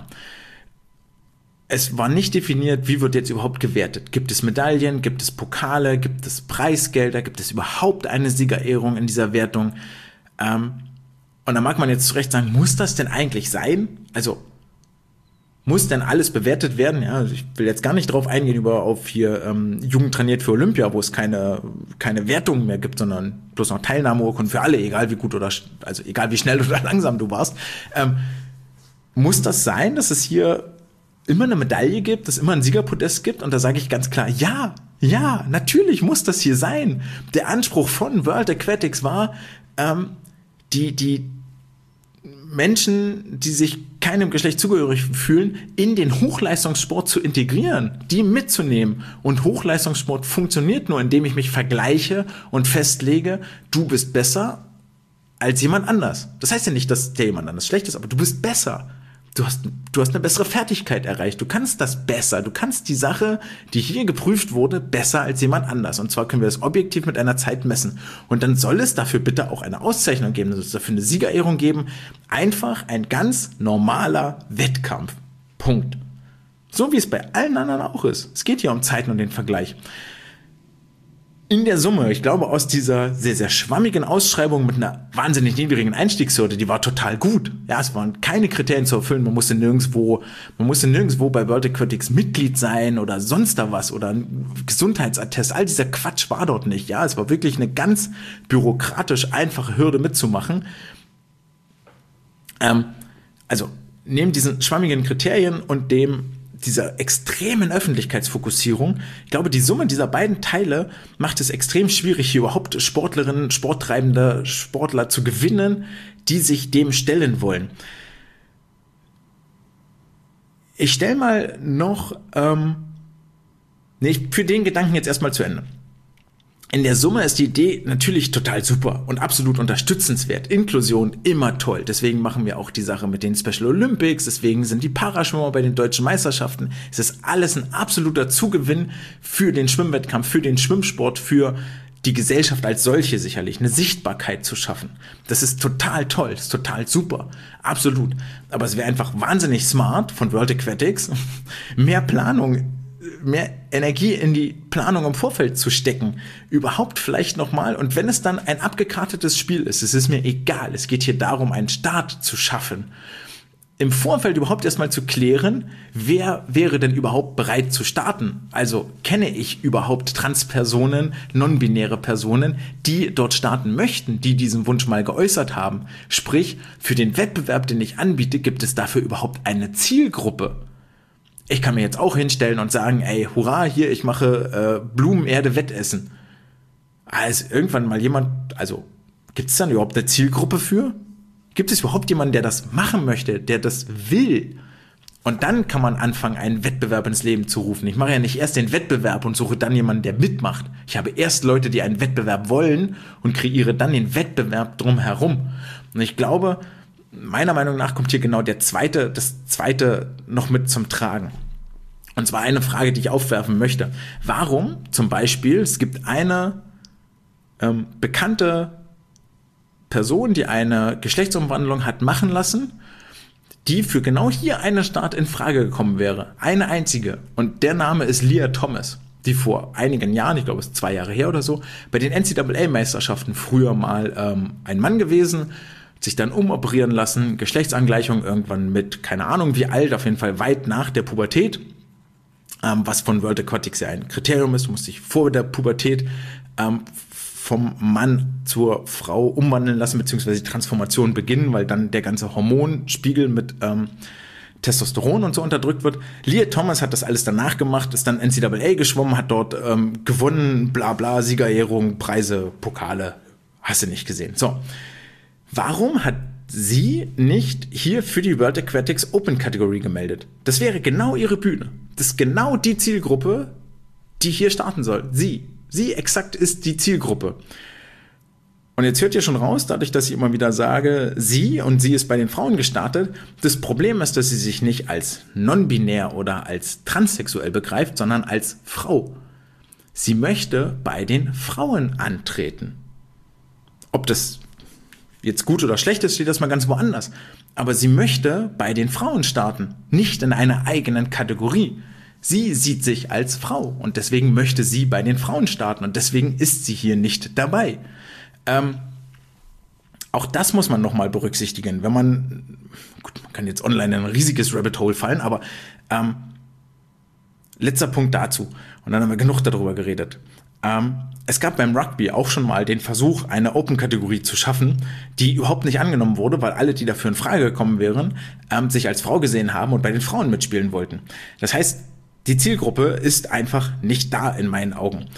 Es war nicht definiert, wie wird jetzt überhaupt gewertet. Gibt es Medaillen, gibt es Pokale, gibt es Preisgelder, gibt es überhaupt eine Siegerehrung in dieser Wertung? Und da mag man jetzt zu Recht sagen, muss das denn eigentlich sein? Also muss denn alles bewertet werden? Ja, also ich will jetzt gar nicht drauf eingehen auf hier Jugend trainiert für Olympia, wo es keine Wertungen mehr gibt, sondern bloß noch Teilnahmeurkunden für alle, egal wie gut also egal wie schnell oder langsam du warst. Muss das sein, dass es hier immer eine Medaille gibt, dass es immer ein Siegerpodest gibt? Und da sage ich ganz klar, ja, natürlich muss das hier sein. Der Anspruch von World Aquatics war, die Menschen, die sich keinem Geschlecht zugehörig fühlen, in den Hochleistungssport zu integrieren, die mitzunehmen. Und Hochleistungssport funktioniert nur, indem ich mich vergleiche und festlege, du bist besser als jemand anders. Das heißt ja nicht, dass der jemand anders schlecht ist, aber du bist besser. Du hast eine bessere Fertigkeit erreicht. Du kannst das besser. Du kannst die Sache, die hier geprüft wurde, besser als jemand anders. Und zwar können wir das objektiv mit einer Zeit messen. Und dann soll es dafür bitte auch eine Auszeichnung geben. Es soll dafür eine Siegerehrung geben. Einfach ein ganz normaler Wettkampf. Punkt. So wie es bei allen anderen auch ist. Es geht hier um Zeiten und den Vergleich. In der Summe, ich glaube, aus dieser sehr, sehr schwammigen Ausschreibung mit einer wahnsinnig niedrigen Einstiegshürde, die war total gut. Ja, es waren keine Kriterien zu erfüllen. Man musste nirgendwo bei World Aquatics Mitglied sein oder sonst da was oder ein Gesundheitsattest. All dieser Quatsch war dort nicht. Ja, es war wirklich eine ganz bürokratisch einfache Hürde mitzumachen. Also, neben diesen schwammigen Kriterien und dieser extremen Öffentlichkeitsfokussierung, ich glaube, die Summe dieser beiden Teile macht es extrem schwierig, hier überhaupt Sportlerinnen, sporttreibende Sportler zu gewinnen, die sich dem stellen wollen. Ich stelle mal noch, ich führe den Gedanken jetzt erstmal zu Ende. In der Summe ist die Idee natürlich total super und absolut unterstützenswert. Inklusion immer toll. Deswegen machen wir auch die Sache mit den Special Olympics. Deswegen sind die Paraschwimmer bei den deutschen Meisterschaften. Es ist alles ein absoluter Zugewinn für den Schwimmwettkampf, für den Schwimmsport, für die Gesellschaft als solche sicherlich. Eine Sichtbarkeit zu schaffen. Das ist total toll. Das ist total super. Absolut. Aber es wäre einfach wahnsinnig smart von World Aquatics, mehr Planung, mehr Energie in die Planung im Vorfeld zu stecken. Überhaupt vielleicht nochmal. Und wenn es dann ein abgekartetes Spiel ist, es ist mir egal. Es geht hier darum, einen Start zu schaffen. Im Vorfeld überhaupt erstmal zu klären, wer wäre denn überhaupt bereit zu starten? Also kenne ich überhaupt Transpersonen, non-binäre Personen, die dort starten möchten, die diesen Wunsch mal geäußert haben? Sprich, für den Wettbewerb, den ich anbiete, gibt es dafür überhaupt eine Zielgruppe? Ich kann mir jetzt auch hinstellen und sagen, ey, hurra, hier, ich mache Blumenerde-Wettessen. Also irgendwann mal gibt es dann überhaupt eine Zielgruppe für? Gibt es überhaupt jemanden, der das machen möchte, der das will? Und dann kann man anfangen, einen Wettbewerb ins Leben zu rufen. Ich mache ja nicht erst den Wettbewerb und suche dann jemanden, der mitmacht. Ich habe erst Leute, die einen Wettbewerb wollen und kreiere dann den Wettbewerb drumherum. Und ich glaube, meiner Meinung nach kommt hier genau das zweite noch mit zum Tragen. Und zwar eine Frage, die ich aufwerfen möchte. Warum zum Beispiel, es gibt eine bekannte Person, die eine Geschlechtsumwandlung hat machen lassen, die für genau hier einen Start in Frage gekommen wäre. Eine einzige. Und der Name ist Lia Thomas, die vor einigen Jahren, ich glaube es ist 2 Jahre her oder so, bei den NCAA-Meisterschaften früher mal ein Mann gewesen, sich dann umoperieren lassen, Geschlechtsangleichung irgendwann mit, keine Ahnung wie alt, auf jeden Fall weit nach der Pubertät, was von World Aquatics ja ein Kriterium ist, du musst dich vor der Pubertät vom Mann zur Frau umwandeln lassen, beziehungsweise die Transformation beginnen, weil dann der ganze Hormonspiegel mit Testosteron und so unterdrückt wird. Lia Thomas hat das alles danach gemacht, ist dann NCAA geschwommen, hat dort gewonnen, bla bla, Siegerehrung, Preise, Pokale, hast du nicht gesehen. So, warum hat sie nicht hier für die World Aquatics Open Kategorie gemeldet? Das wäre genau ihre Bühne. Das ist genau die Zielgruppe, die hier starten soll. Sie exakt ist die Zielgruppe. Und jetzt hört ihr schon raus, dadurch, dass ich immer wieder sage, sie ist bei den Frauen gestartet. Das Problem ist, dass sie sich nicht als non-binär oder als transsexuell begreift, sondern als Frau. Sie möchte bei den Frauen antreten. Ob das jetzt gut oder schlecht ist, steht das mal ganz woanders. Aber sie möchte bei den Frauen starten, nicht in einer eigenen Kategorie. Sie sieht sich als Frau und deswegen möchte sie bei den Frauen starten und deswegen ist sie hier nicht dabei. Auch das muss man nochmal berücksichtigen. Wenn man kann jetzt online in ein riesiges Rabbit Hole fallen, aber letzter Punkt dazu. Und dann haben wir genug darüber geredet. Es gab beim Rugby auch schon mal den Versuch, eine Open-Kategorie zu schaffen, die überhaupt nicht angenommen wurde, weil alle, die dafür in Frage gekommen wären, sich als Frau gesehen haben und bei den Frauen mitspielen wollten. Das heißt, die Zielgruppe ist einfach nicht da in meinen Augen.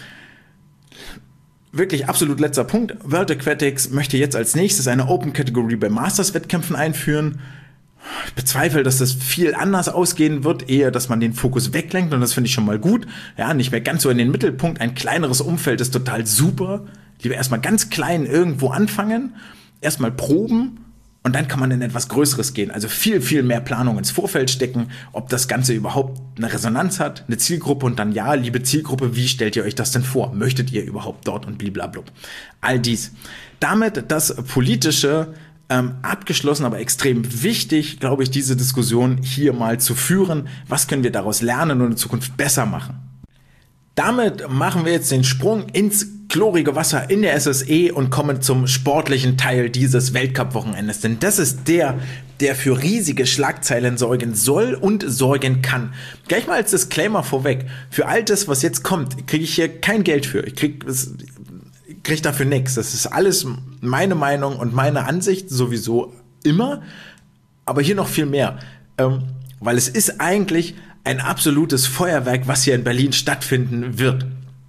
Wirklich absolut letzter Punkt. World Aquatics möchte jetzt als nächstes eine Open-Kategorie bei Masters-Wettkämpfen einführen. Ich bezweifle, dass das viel anders ausgehen wird, eher, dass man den Fokus weglenkt und das finde ich schon mal gut. Ja, nicht mehr ganz so in den Mittelpunkt. Ein kleineres Umfeld ist total super. Lieber erstmal ganz klein irgendwo anfangen, erstmal proben und dann kann man in etwas Größeres gehen. Also viel, viel mehr Planung ins Vorfeld stecken, ob das Ganze überhaupt eine Resonanz hat, eine Zielgruppe und dann ja, liebe Zielgruppe, wie stellt ihr euch das denn vor? Möchtet ihr überhaupt dort und blablabla. All dies. Damit das politische abgeschlossen, aber extrem wichtig, glaube ich, diese Diskussion hier mal zu führen. Was können wir daraus lernen und in Zukunft besser machen? Damit machen wir jetzt den Sprung ins chlorige Wasser in der SSE und kommen zum sportlichen Teil dieses Weltcup-Wochenendes. Denn das ist der für riesige Schlagzeilen sorgen soll und sorgen kann. Gleich mal als Disclaimer vorweg. Für all das, was jetzt kommt, kriege ich hier kein Geld für. Ich kriege dafür nichts. Das ist alles meine Meinung und meine Ansicht sowieso immer, aber hier noch viel mehr, weil es ist eigentlich ein absolutes Feuerwerk, was hier in Berlin stattfinden wird.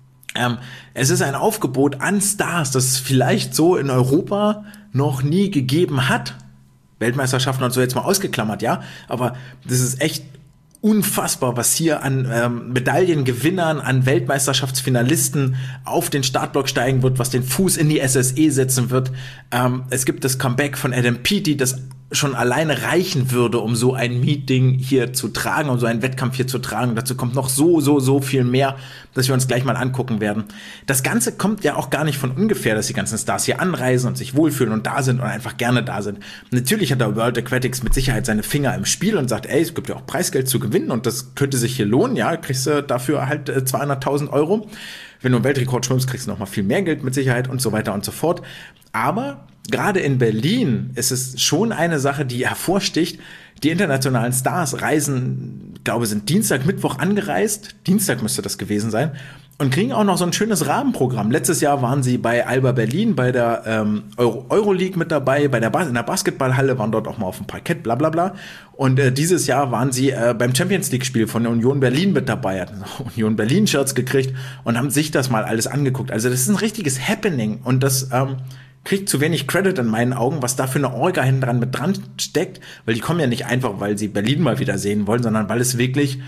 Es ist ein Aufgebot an Stars, das es vielleicht so in Europa noch nie gegeben hat. Weltmeisterschaften und so jetzt mal ausgeklammert, ja, aber das ist echt unfassbar, was hier an Medaillengewinnern, an Weltmeisterschaftsfinalisten auf den Startblock steigen wird, was den Fuß in die SSE setzen wird. Es gibt das Comeback von Adam Peaty, das schon alleine reichen würde, um so ein Meeting hier zu tragen, um so einen Wettkampf hier zu tragen. Dazu kommt noch so viel mehr, dass wir uns gleich mal angucken werden. Das Ganze kommt ja auch gar nicht von ungefähr, dass die ganzen Stars hier anreisen und sich wohlfühlen und da sind und einfach gerne da sind. Natürlich hat der World Aquatics mit Sicherheit seine Finger im Spiel und sagt, ey, es gibt ja auch Preisgeld zu gewinnen und das könnte sich hier lohnen. Ja, kriegst du dafür halt 200.000 €. Wenn du einen Weltrekord schwimmst, kriegst du noch mal viel mehr Geld mit Sicherheit und so weiter und so fort. Aber gerade in Berlin ist es schon eine Sache, die hervorsticht. Die internationalen Stars reisen, glaube ich, sind Dienstag, Mittwoch angereist. Dienstag müsste das gewesen sein. Und kriegen auch noch so ein schönes Rahmenprogramm. Letztes Jahr waren sie bei Alba Berlin, bei der Euroleague mit dabei, in der Basketballhalle, waren dort auch mal auf dem Parkett, bla bla bla. Und dieses Jahr waren sie beim Champions League-Spiel von der Union Berlin mit dabei, hatten Union Berlin-Shirts gekriegt und haben sich das mal alles angeguckt. Also das ist ein richtiges Happening und das kriegt zu wenig Credit in meinen Augen, was da für eine Orga hinten dran mit dran steckt, weil die kommen ja nicht einfach, weil sie Berlin mal wieder sehen wollen, sondern weil es wirklich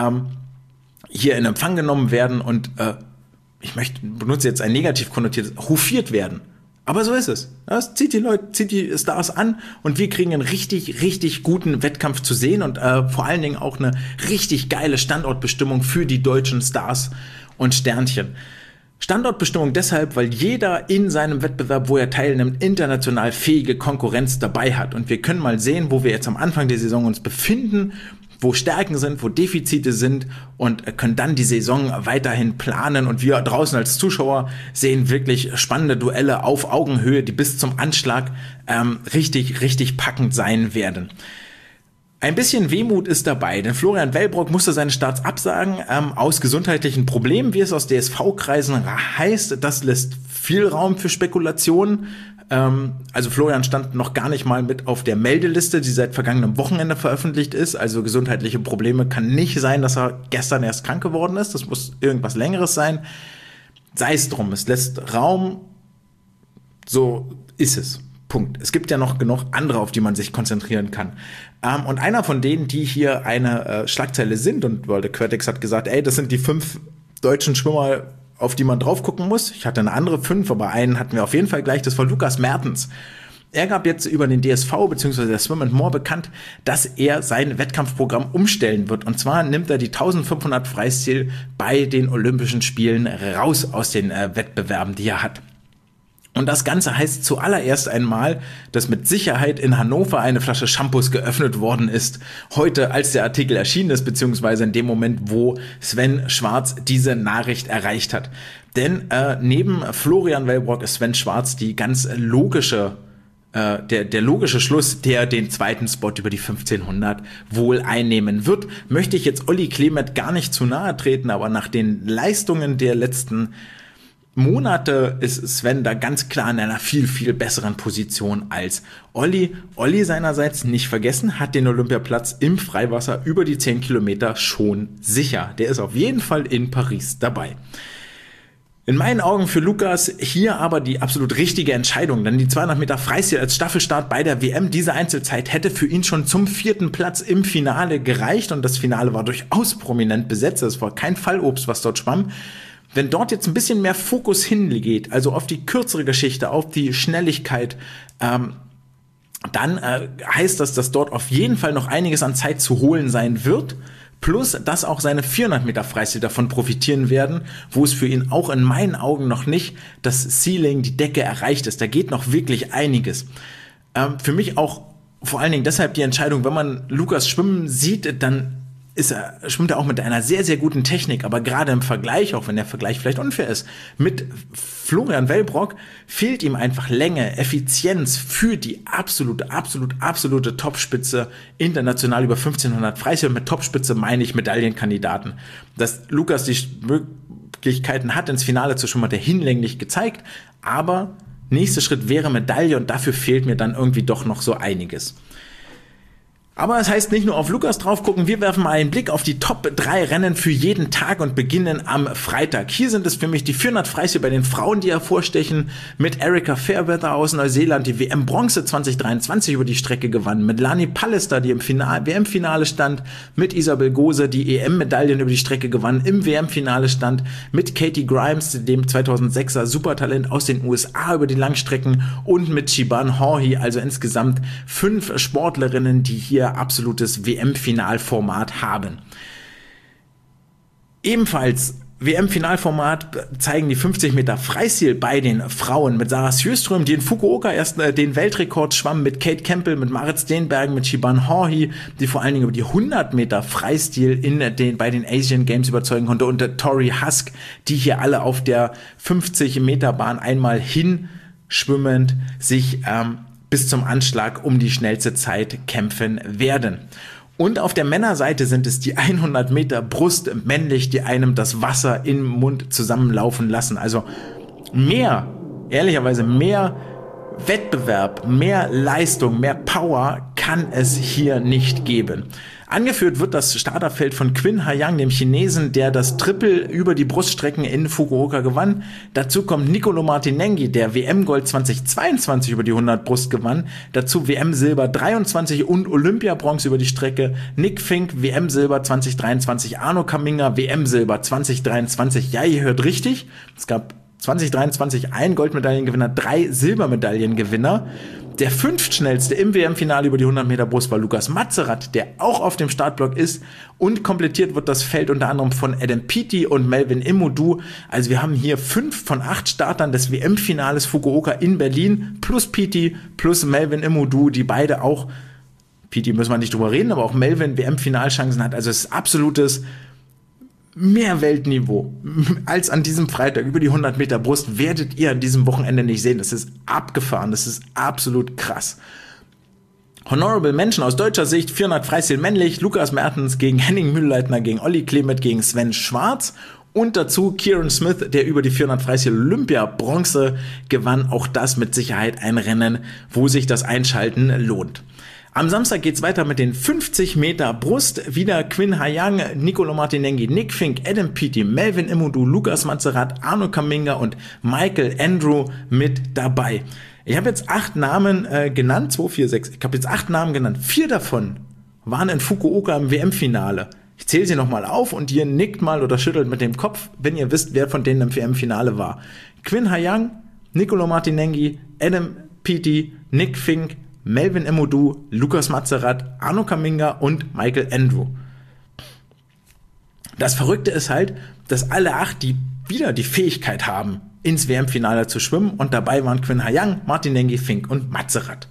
hier in Empfang genommen werden und ich benutze jetzt ein negativ konnotiertes, hofiert werden. Aber so ist es. Das zieht die Stars an und wir kriegen einen richtig guten Wettkampf zu sehen und vor allen Dingen auch eine richtig geile Standortbestimmung für die deutschen Stars und Sternchen. Standortbestimmung deshalb, weil jeder in seinem Wettbewerb, wo er teilnimmt, international fähige Konkurrenz dabei hat. Und wir können mal sehen, wo wir jetzt am Anfang der Saison uns befinden, wo Stärken sind, wo Defizite sind und können dann die Saison weiterhin planen. Und wir draußen als Zuschauer sehen wirklich spannende Duelle auf Augenhöhe, die bis zum Anschlag richtig packend sein werden. Ein bisschen Wehmut ist dabei, denn Florian Wellbrock musste seine Starts absagen, aus gesundheitlichen Problemen, wie es aus DSV-Kreisen heißt. Das lässt viel Raum für Spekulationen. Also Florian stand noch gar nicht mal mit auf der Meldeliste, die seit vergangenem Wochenende veröffentlicht ist. Also gesundheitliche Probleme kann nicht sein, dass er gestern erst krank geworden ist. Das muss irgendwas Längeres sein. Sei es drum, es lässt Raum. So ist es. Punkt. Es gibt ja noch genug andere, auf die man sich konzentrieren kann. Und einer von denen, die hier eine Schlagzeile sind, und World Aquatics hat gesagt, ey, das sind die 5 deutschen Schwimmer auf die man drauf gucken muss. Ich hatte eine andere 5, aber einen hatten wir auf jeden Fall gleich. Das war Lukas Mertens. Er gab jetzt über den DSV bzw. der Swim and More bekannt, dass er sein Wettkampfprogramm umstellen wird. Und zwar nimmt er die 1500 Freistil bei den Olympischen Spielen raus aus den Wettbewerben, die er hat. Und das Ganze heißt zuallererst einmal, dass mit Sicherheit in Hannover eine Flasche Shampoos geöffnet worden ist. Heute, als der Artikel erschienen ist, beziehungsweise in dem Moment, wo Sven Schwarz diese Nachricht erreicht hat. Denn neben Florian Wellbrock ist Sven Schwarz die ganz logische der logische Schluss, der den zweiten Spot über die 1500 wohl einnehmen wird. Möchte ich jetzt Olli Klemet gar nicht zu nahe treten, aber nach den Leistungen der letzten Monate ist Sven da ganz klar in einer viel, viel besseren Position als Olli. Olli seinerseits nicht vergessen, hat den Olympiaplatz im Freiwasser über die 10 Kilometer schon sicher. Der ist auf jeden Fall in Paris dabei. In meinen Augen für Lukas hier aber die absolut richtige Entscheidung, denn die 200 Meter Freistil als Staffelstart bei der WM, diese Einzelzeit hätte für ihn schon zum 4. Platz im Finale gereicht und das Finale war durchaus prominent besetzt, es war kein Fallobst, was dort schwamm. Wenn dort jetzt ein bisschen mehr Fokus hingeht, also auf die kürzere Geschichte, auf die Schnelligkeit, dann heißt das, dass dort auf jeden Fall noch einiges an Zeit zu holen sein wird. Plus, dass auch seine 400 Meter Freistil davon profitieren werden, wo es für ihn auch in meinen Augen noch nicht das Ceiling, die Decke erreicht ist. Da geht noch wirklich einiges. Für mich auch vor allen Dingen deshalb die Entscheidung, wenn man Lukas schwimmen sieht, dann schwimmt er auch mit einer sehr, sehr guten Technik, aber gerade im Vergleich, auch wenn der Vergleich vielleicht unfair ist, mit Florian Wellbrock fehlt ihm einfach Länge, Effizienz für die absolute Topspitze international über 1500 Freistil. Und mit Topspitze meine ich Medaillenkandidaten. Dass Lukas die Möglichkeiten hat, ins Finale zu schwimmen, hat er hinlänglich gezeigt, aber nächster Schritt wäre Medaille und dafür fehlt mir dann irgendwie doch noch so einiges. Aber es heißt nicht nur auf Lukas drauf gucken, wir werfen mal einen Blick auf die Top 3 Rennen für jeden Tag und beginnen am Freitag. Hier sind es für mich die 400 Freistil bei den Frauen, die hervorstechen, mit Erika Fairweather aus Neuseeland, die WM Bronze 2023 über die Strecke gewann, mit Lani Pallister, die im WM-Finale stand, mit Isabel Gose, die EM-Medaillen über die Strecke gewann, im WM-Finale stand, mit Katie Grimes, dem 2006er Supertalent aus den USA über die Langstrecken und mit Shiban Horhi, also insgesamt 5 Sportlerinnen, die hier absolutes WM-Finalformat haben. Ebenfalls WM-Finalformat zeigen die 50 Meter Freistil bei den Frauen mit Sarah Sjöström, die in Fukuoka erst den Weltrekord schwamm, mit Kate Campbell, mit Marit Steenbergen, mit Shiban Horhi, die vor allen Dingen über die 100 Meter Freistil bei den Asian Games überzeugen konnte, und der Tori Husk, die hier alle auf der 50 Meter Bahn einmal hinschwimmend sich bis zum Anschlag um die schnellste Zeit kämpfen werden. Und auf der Männerseite sind es die 100 Meter Brust männlich, die einem das Wasser im Mund zusammenlaufen lassen. Also ehrlicherweise mehr Wettbewerb, mehr Leistung, mehr Power kann es hier nicht geben. Angeführt wird das Starterfeld von Qin Haiyang, dem Chinesen, der das Triple über die Bruststrecken in Fukuoka gewann. Dazu kommt Nicolo Martinenghi, der WM-Gold 2022 über die 100 Brust gewann. Dazu WM-Silber 23 und Olympia-Bronze über die Strecke. Nick Fink, WM-Silber 2023. Arno Kaminga, WM-Silber 2023. Ja, ihr hört richtig. Es gab 2023 ein Goldmedaillengewinner, 3 Silbermedaillengewinner. Der 5. schnellste im WM-Finale über die 100 Meter Brust war Lukas Matzerath, der auch auf dem Startblock ist, und komplettiert wird das Feld unter anderem von Adam Peaty und Melvin Imodu. Also wir haben hier 5 von 8 Startern des WM-Finales Fukuoka in Berlin plus Peaty plus Melvin Imodu, die beide auch, Peaty müssen wir nicht drüber reden, aber auch Melvin WM-Finalchancen hat. Also es ist absolutes mehr Weltniveau als an diesem Freitag über die 100 Meter Brust werdet ihr an diesem Wochenende nicht sehen. Das ist abgefahren, das ist absolut krass. Honorable Mention aus deutscher Sicht: 400 Freistil männlich, Lukas Mertens gegen Henning Mühlleitner, gegen Olli Klemet, gegen Sven Schwarz. Und dazu Kieran Smith, der über die 400 Freistil Olympia Bronze gewann. Auch das mit Sicherheit ein Rennen, wo sich das Einschalten lohnt. Am Samstag geht's weiter mit den 50 Meter Brust. Wieder Qin Haiyang, Nicolo Martinenghi, Nick Fink, Adam Peaty, Melvin Imodu, Lukas Matzerath, Arno Kaminga und Michael Andrew mit dabei. Ich habe jetzt 8 Namen genannt, 2, 4, 6. Ich habe jetzt 8 Namen genannt. 4 davon waren in Fukuoka im WM-Finale. Ich zähle sie nochmal auf und ihr nickt mal oder schüttelt mit dem Kopf, wenn ihr wisst, wer von denen im WM-Finale war. Quinn Hayang, Nicolo Martinenghi, Adam Peaty, Nick Fink, Melvin Imodu, Lukas Mazerat, Arno Kaminga und Michael Andrew. Das Verrückte ist halt, dass alle 8 die wieder die Fähigkeit haben, ins WM-Finale zu schwimmen, und dabei waren Quinn Hayang, Martinenghi, Fink und Mazerat.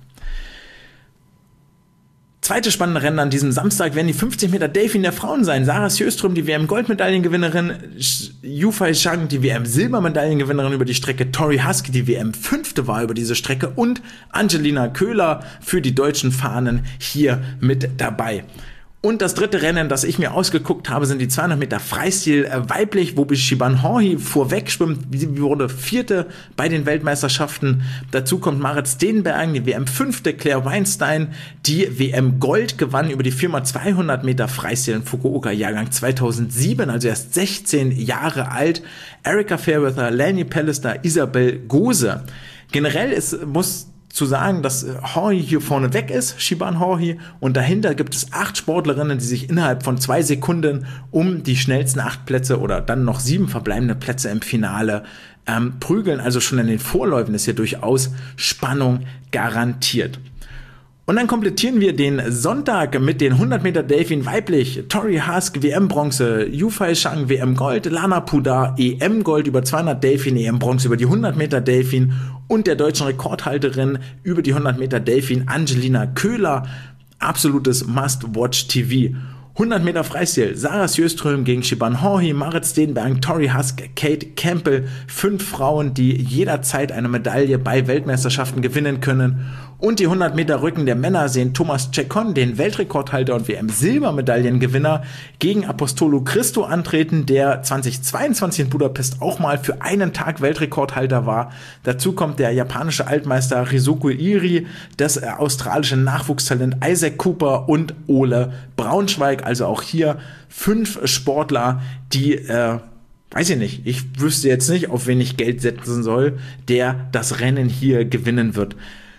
Zweite spannende Rennen an diesem Samstag werden die 50 Meter Delfin der Frauen sein. Sarah Sjöström, die WM-Goldmedaillengewinnerin, Yufei Zhang, die WM-Silbermedaillengewinnerin über die Strecke, Tori Husky, die WM-5. war über diese Strecke, und Angelina Köhler für die deutschen Fahnen hier mit dabei. Und das dritte Rennen, das ich mir ausgeguckt habe, sind die 200 Meter Freistil weiblich, wo Shiban Horhi vorweg schwimmt. Sie wurde 4. bei den Weltmeisterschaften. Dazu kommt Marit Steenbergen, die WM-5. Claire Weinstein, die WM-Gold gewann über die 4x200 Meter Freistil in Fukuoka, Jahrgang 2007, also erst 16 Jahre alt. Erika Fairweather, Lani Pallister, Isabel Gose. Generell muss zu sagen, dass Horhi hier vorne weg ist, Shiban Horhi, und dahinter gibt es 8 Sportlerinnen, die sich innerhalb von 2 Sekunden um die schnellsten 8 Plätze oder dann noch 7 verbleibende Plätze im Finale prügeln. Also schon in den Vorläufen ist hier durchaus Spannung garantiert. Und dann komplettieren wir den Sonntag mit den 100 Meter Delfin weiblich. Tori Husky, WM-Bronze, Yufei Zhang, WM-Gold, Lana Pudar, EM-Gold über 200 Delfin, EM-Bronze über die 100 Meter Delfin und der deutschen Rekordhalterin über die 100 Meter Delfin, Angelina Köhler. Absolutes Must-Watch-TV. 100 Meter Freistil, Sarah Sjöström gegen Shiban Horhi, Marit Steenbergen, Tori Husky, Kate Campbell. 5 Frauen, die jederzeit eine Medaille bei Weltmeisterschaften gewinnen können. Und die 100 Meter Rücken der Männer sehen Thomas Chekon, den Weltrekordhalter und WM-Silbermedaillengewinner, gegen Apostolo Christo antreten, der 2022 in Budapest auch mal für einen Tag Weltrekordhalter war. Dazu kommt der japanische Altmeister Rizuko Iri, das australische Nachwuchstalent Isaac Cooper und Ole Braunschweig. Also auch hier 5 Sportler, die weiß ich nicht, ich wüsste jetzt nicht, auf wen ich Geld setzen soll, der das Rennen hier gewinnen wird.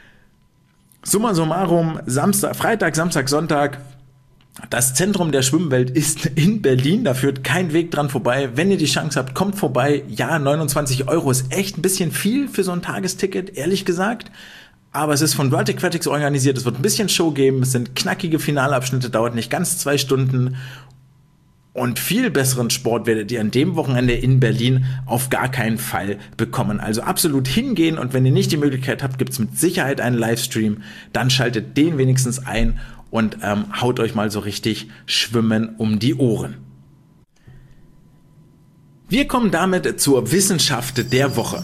Summa summarum, Freitag, Samstag, Sonntag. Das Zentrum der Schwimmwelt ist in Berlin, da führt kein Weg dran vorbei. Wenn ihr die Chance habt, kommt vorbei. Ja, 29 € ist echt ein bisschen viel für so ein Tagesticket, ehrlich gesagt. Aber es ist von World Aquatics organisiert, es wird ein bisschen Show geben, es sind knackige Finalabschnitte, dauert nicht ganz 2 Stunden. Und viel besseren Sport werdet ihr an dem Wochenende in Berlin auf gar keinen Fall bekommen. Also absolut hingehen, und wenn ihr nicht die Möglichkeit habt, gibt es mit Sicherheit einen Livestream. Dann schaltet den wenigstens ein und haut euch mal so richtig Schwimmen um die Ohren. Wir kommen damit zur Wissenschaft der Woche.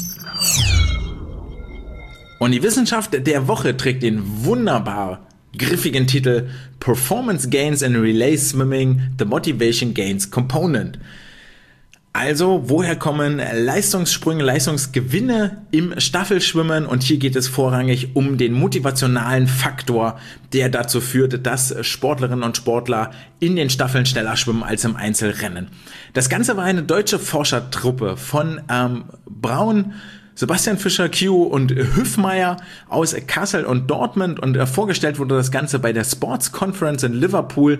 Und die Wissenschaft der Woche trägt den wunderbar griffigen Titel Performance Gains in Relay Swimming, the Motivation Gains Component. Also, woher kommen Leistungssprünge, Leistungsgewinne im Staffelschwimmen? Und hier geht es vorrangig um den motivationalen Faktor, der dazu führt, dass Sportlerinnen und Sportler in den Staffeln schneller schwimmen als im Einzelrennen. Das Ganze war eine deutsche Forschertruppe von Braun, Sebastian Fischer, Q und Hüffmeier aus Kassel und Dortmund, und vorgestellt wurde das Ganze bei der Sports Conference in Liverpool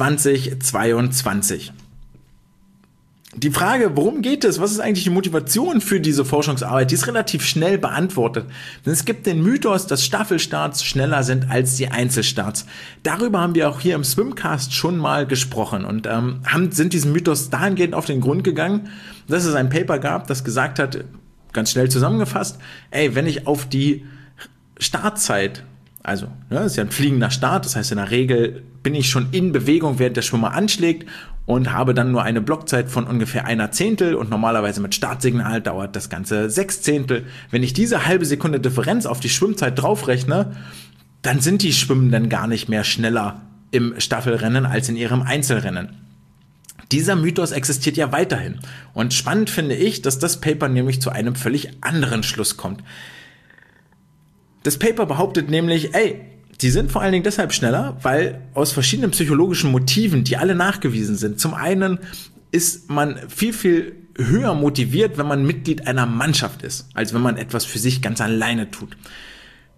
2022. Die Frage, worum geht es? Was ist eigentlich die Motivation für diese Forschungsarbeit? Die ist relativ schnell beantwortet. Denn es gibt den Mythos, dass Staffelstarts schneller sind als die Einzelstarts. Darüber haben wir auch hier im Swimcast schon mal gesprochen und sind diesem Mythos dahingehend auf den Grund gegangen, dass es ein Paper gab, das gesagt hat, ganz schnell zusammengefasst, wenn ich auf die Startzeit, also das ist ja ein fliegender Start, das heißt in der Regel bin ich schon in Bewegung, während der Schwimmer anschlägt, und habe dann nur eine Blockzeit von ungefähr 1/10 und normalerweise mit Startsignal dauert das Ganze 6/10. Wenn ich diese halbe Sekunde Differenz auf die Schwimmzeit draufrechne, dann sind die Schwimmenden gar nicht mehr schneller im Staffelrennen als in ihrem Einzelrennen. Dieser Mythos existiert ja weiterhin. Und spannend finde ich, dass das Paper nämlich zu einem völlig anderen Schluss kommt. Das Paper behauptet nämlich, die sind vor allen Dingen deshalb schneller, weil aus verschiedenen psychologischen Motiven, die alle nachgewiesen sind. Zum einen ist man viel, viel höher motiviert, wenn man Mitglied einer Mannschaft ist, als wenn man etwas für sich ganz alleine tut.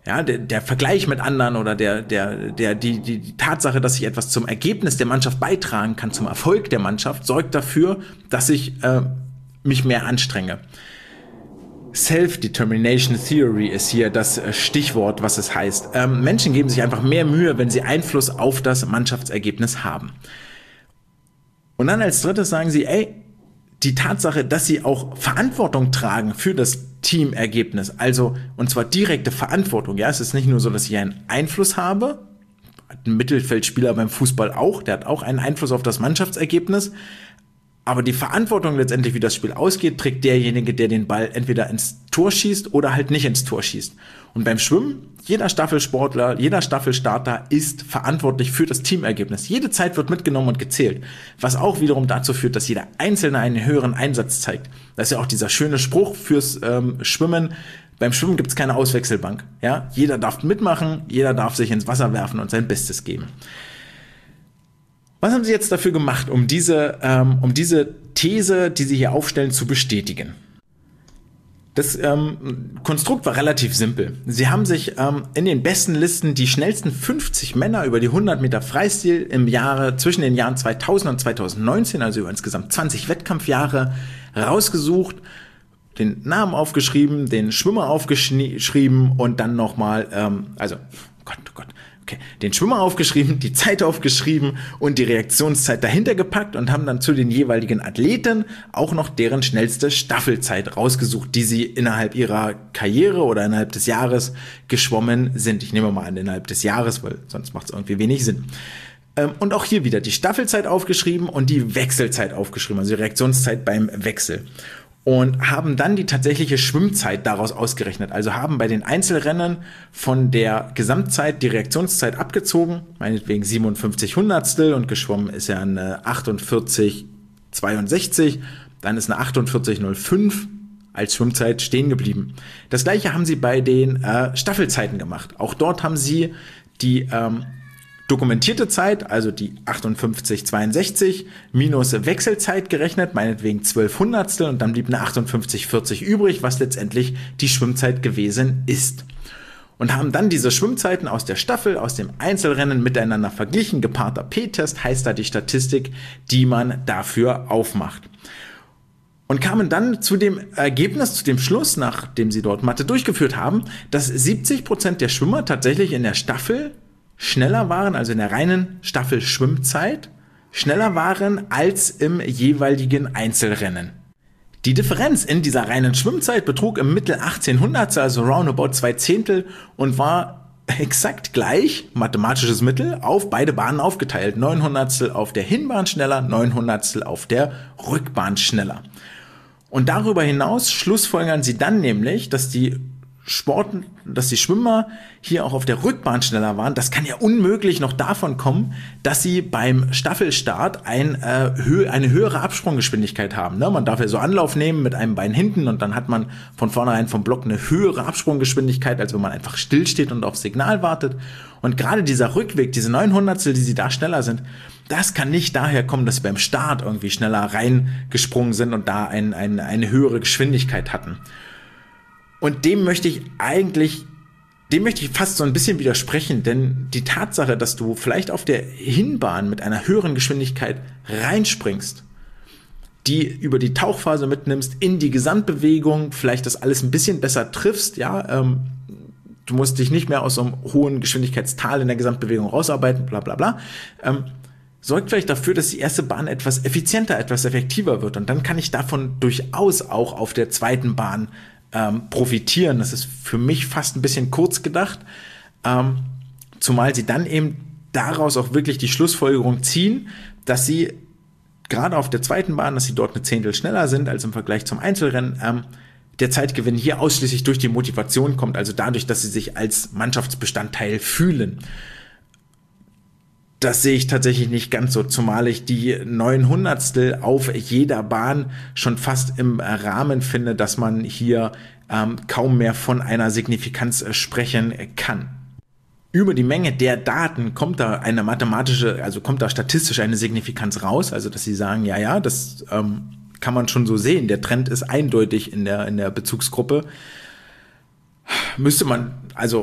Ja, der Vergleich mit anderen oder die Tatsache, dass ich etwas zum Ergebnis der Mannschaft beitragen kann, zum Erfolg der Mannschaft, sorgt dafür, dass ich mich mehr anstrenge. Self-Determination Theory ist hier das Stichwort, was es heißt. Menschen geben sich einfach mehr Mühe, wenn sie Einfluss auf das Mannschaftsergebnis haben. Und dann als drittes sagen sie, die Tatsache, dass sie auch Verantwortung tragen für das Teamergebnis, also und zwar direkte Verantwortung. Ja, es ist nicht nur so, dass ich einen Einfluss habe, ein Mittelfeldspieler beim Fußball auch, der hat auch einen Einfluss auf das Mannschaftsergebnis, aber die Verantwortung letztendlich, wie das Spiel ausgeht, trägt derjenige, der den Ball entweder ins Tor schießt oder halt nicht ins Tor schießt. Und beim Schwimmen, jeder Staffelsportler, jeder Staffelstarter ist verantwortlich für das Teamergebnis. Jede Zeit wird mitgenommen und gezählt, was auch wiederum dazu führt, dass jeder Einzelne einen höheren Einsatz zeigt. Das ist ja auch dieser schöne Spruch fürs Schwimmen. Beim Schwimmen gibt es keine Auswechselbank. Ja? Jeder darf mitmachen, jeder darf sich ins Wasser werfen und sein Bestes geben. Was haben Sie jetzt dafür gemacht, um diese These, die Sie hier aufstellen, zu bestätigen? Das Konstrukt war relativ simpel. Sie haben sich in den besten Listen die schnellsten 50 Männer über die 100 Meter Freistil zwischen den Jahren 2000 und 2019, also über insgesamt 20 Wettkampfjahre, rausgesucht, den Namen aufgeschrieben, den Schwimmer aufgeschrieben und dann nochmal, den Schwimmer aufgeschrieben, die Zeit aufgeschrieben und die Reaktionszeit dahinter gepackt und haben dann zu den jeweiligen Athleten auch noch deren schnellste Staffelzeit rausgesucht, die sie innerhalb ihrer Karriere oder innerhalb des Jahres geschwommen sind. Ich nehme mal an, innerhalb des Jahres, weil sonst macht es irgendwie wenig Sinn. Und auch hier wieder die Staffelzeit aufgeschrieben und die Wechselzeit aufgeschrieben, also die Reaktionszeit beim Wechsel. Und haben dann die tatsächliche Schwimmzeit daraus ausgerechnet. Also haben bei den Einzelrennen von der Gesamtzeit die Reaktionszeit abgezogen, meinetwegen 57 Hundertstel und geschwommen ist ja eine 48,62, dann ist eine 48,05 als Schwimmzeit stehen geblieben. Das gleiche haben sie bei den Staffelzeiten gemacht. Auch dort haben sie die dokumentierte Zeit, also die 58,62 minus Wechselzeit gerechnet, meinetwegen 12 Hundertstel und dann blieb eine 58,40 übrig, was letztendlich die Schwimmzeit gewesen ist. Und haben dann diese Schwimmzeiten aus der Staffel, aus dem Einzelrennen miteinander verglichen. Gepaarter P-Test heißt da die Statistik, die man dafür aufmacht. Und kamen dann zu dem Ergebnis, zu dem Schluss, nachdem sie dort Mathe durchgeführt haben, dass 70% der Schwimmer tatsächlich in der Staffel schneller waren, also in der reinen Staffel-Schwimmzeit, schneller waren als im jeweiligen Einzelrennen. Die Differenz in dieser reinen Schwimmzeit betrug im Mittel 18 Hundertstel, also roundabout 2 Zehntel und war exakt gleich, mathematisches Mittel, auf beide Bahnen aufgeteilt. 9 Hundertstel auf der Hinbahn schneller, 9 Hundertstel auf der Rückbahn schneller. Und darüber hinaus schlussfolgern sie dann nämlich, dass die Schwimmer hier auch auf der Rückbahn schneller waren. Das kann ja unmöglich noch davon kommen, dass sie beim Staffelstart eine höhere Absprunggeschwindigkeit haben. Man darf ja so Anlauf nehmen mit einem Bein hinten und dann hat man von vornherein vom Block eine höhere Absprunggeschwindigkeit, als wenn man einfach stillsteht und aufs Signal wartet. Und gerade dieser Rückweg, diese 9 Hundertstel, die sie da schneller sind, das kann nicht daher kommen, dass sie beim Start irgendwie schneller reingesprungen sind und da eine höhere Geschwindigkeit hatten. Und dem möchte ich fast so ein bisschen widersprechen, denn die Tatsache, dass du vielleicht auf der Hinbahn mit einer höheren Geschwindigkeit reinspringst, die über die Tauchphase mitnimmst, in die Gesamtbewegung, vielleicht das alles ein bisschen besser triffst, du musst dich nicht mehr aus so einem hohen Geschwindigkeitstal in der Gesamtbewegung rausarbeiten, bla bla bla, sorgt vielleicht dafür, dass die erste Bahn etwas effizienter, etwas effektiver wird. Und dann kann ich davon durchaus auch auf der zweiten Bahn profitieren. Das ist für mich fast ein bisschen kurz gedacht, zumal sie dann eben daraus auch wirklich die Schlussfolgerung ziehen, dass sie gerade auf der zweiten Bahn, dass sie dort eine Zehntel schneller sind als im Vergleich zum Einzelrennen, der Zeitgewinn hier ausschließlich durch die Motivation kommt, also dadurch, dass sie sich als Mannschaftsbestandteil fühlen. Das sehe ich tatsächlich nicht ganz so, zumal ich die 9 Hundertstel auf jeder Bahn schon fast im Rahmen finde, dass man hier kaum mehr von einer Signifikanz sprechen kann. Über die Menge der Daten kommt da statistisch eine Signifikanz raus, also dass sie sagen, das kann man schon so sehen, der Trend ist eindeutig in der Bezugsgruppe. Müsste man, also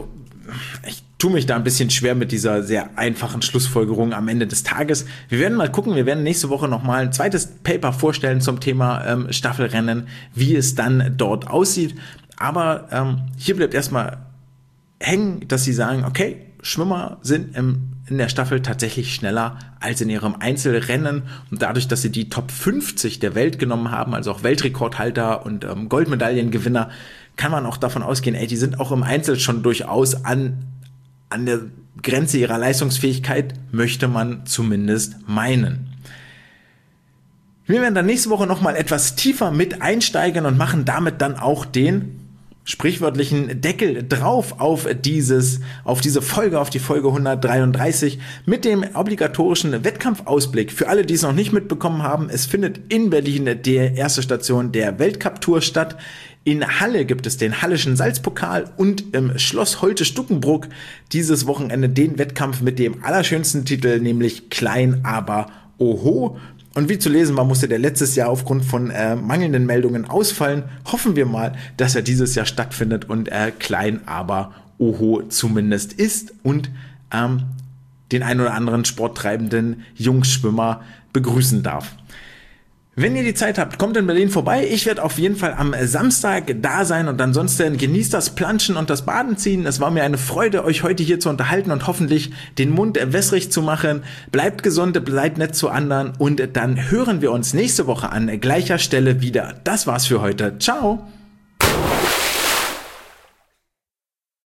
ich tue mich da ein bisschen schwer mit dieser sehr einfachen Schlussfolgerung am Ende des Tages. Wir werden mal gucken, wir werden nächste Woche nochmal ein zweites Paper vorstellen zum Thema Staffelrennen, wie es dann dort aussieht. Aber hier bleibt erstmal hängen, dass sie sagen, okay, Schwimmer sind in der Staffel tatsächlich schneller als in ihrem Einzelrennen und dadurch, dass sie die Top 50 der Welt genommen haben, also auch Weltrekordhalter und Goldmedaillengewinner, kann man auch davon ausgehen, die sind auch im Einzel schon durchaus an der Grenze ihrer Leistungsfähigkeit, möchte man zumindest meinen. Wir werden dann nächste Woche nochmal etwas tiefer mit einsteigen und machen damit dann auch den sprichwörtlichen Deckel drauf auf diese Folge, auf die Folge 133 mit dem obligatorischen Wettkampfausblick. Für alle, die es noch nicht mitbekommen haben, es findet in Berlin die erste Station der Weltcup-Tour statt. In Halle gibt es den Hallischen Salzpokal und im Schloss Holte-Stuckenbrook dieses Wochenende den Wettkampf mit dem allerschönsten Titel, nämlich Klein, aber Oho. Und wie zu lesen war, musste der letztes Jahr aufgrund von mangelnden Meldungen ausfallen. Hoffen wir mal, dass er dieses Jahr stattfindet und Klein, aber Oho zumindest ist und den ein oder anderen sporttreibenden Jungschwimmer begrüßen darf. Wenn ihr die Zeit habt, kommt in Berlin vorbei. Ich werde auf jeden Fall am Samstag da sein und ansonsten genießt das Planschen und das Badenziehen. Es war mir eine Freude, euch heute hier zu unterhalten und hoffentlich den Mund wässrig zu machen. Bleibt gesund, bleibt nett zu anderen und dann hören wir uns nächste Woche an gleicher Stelle wieder. Das war's für heute. Ciao!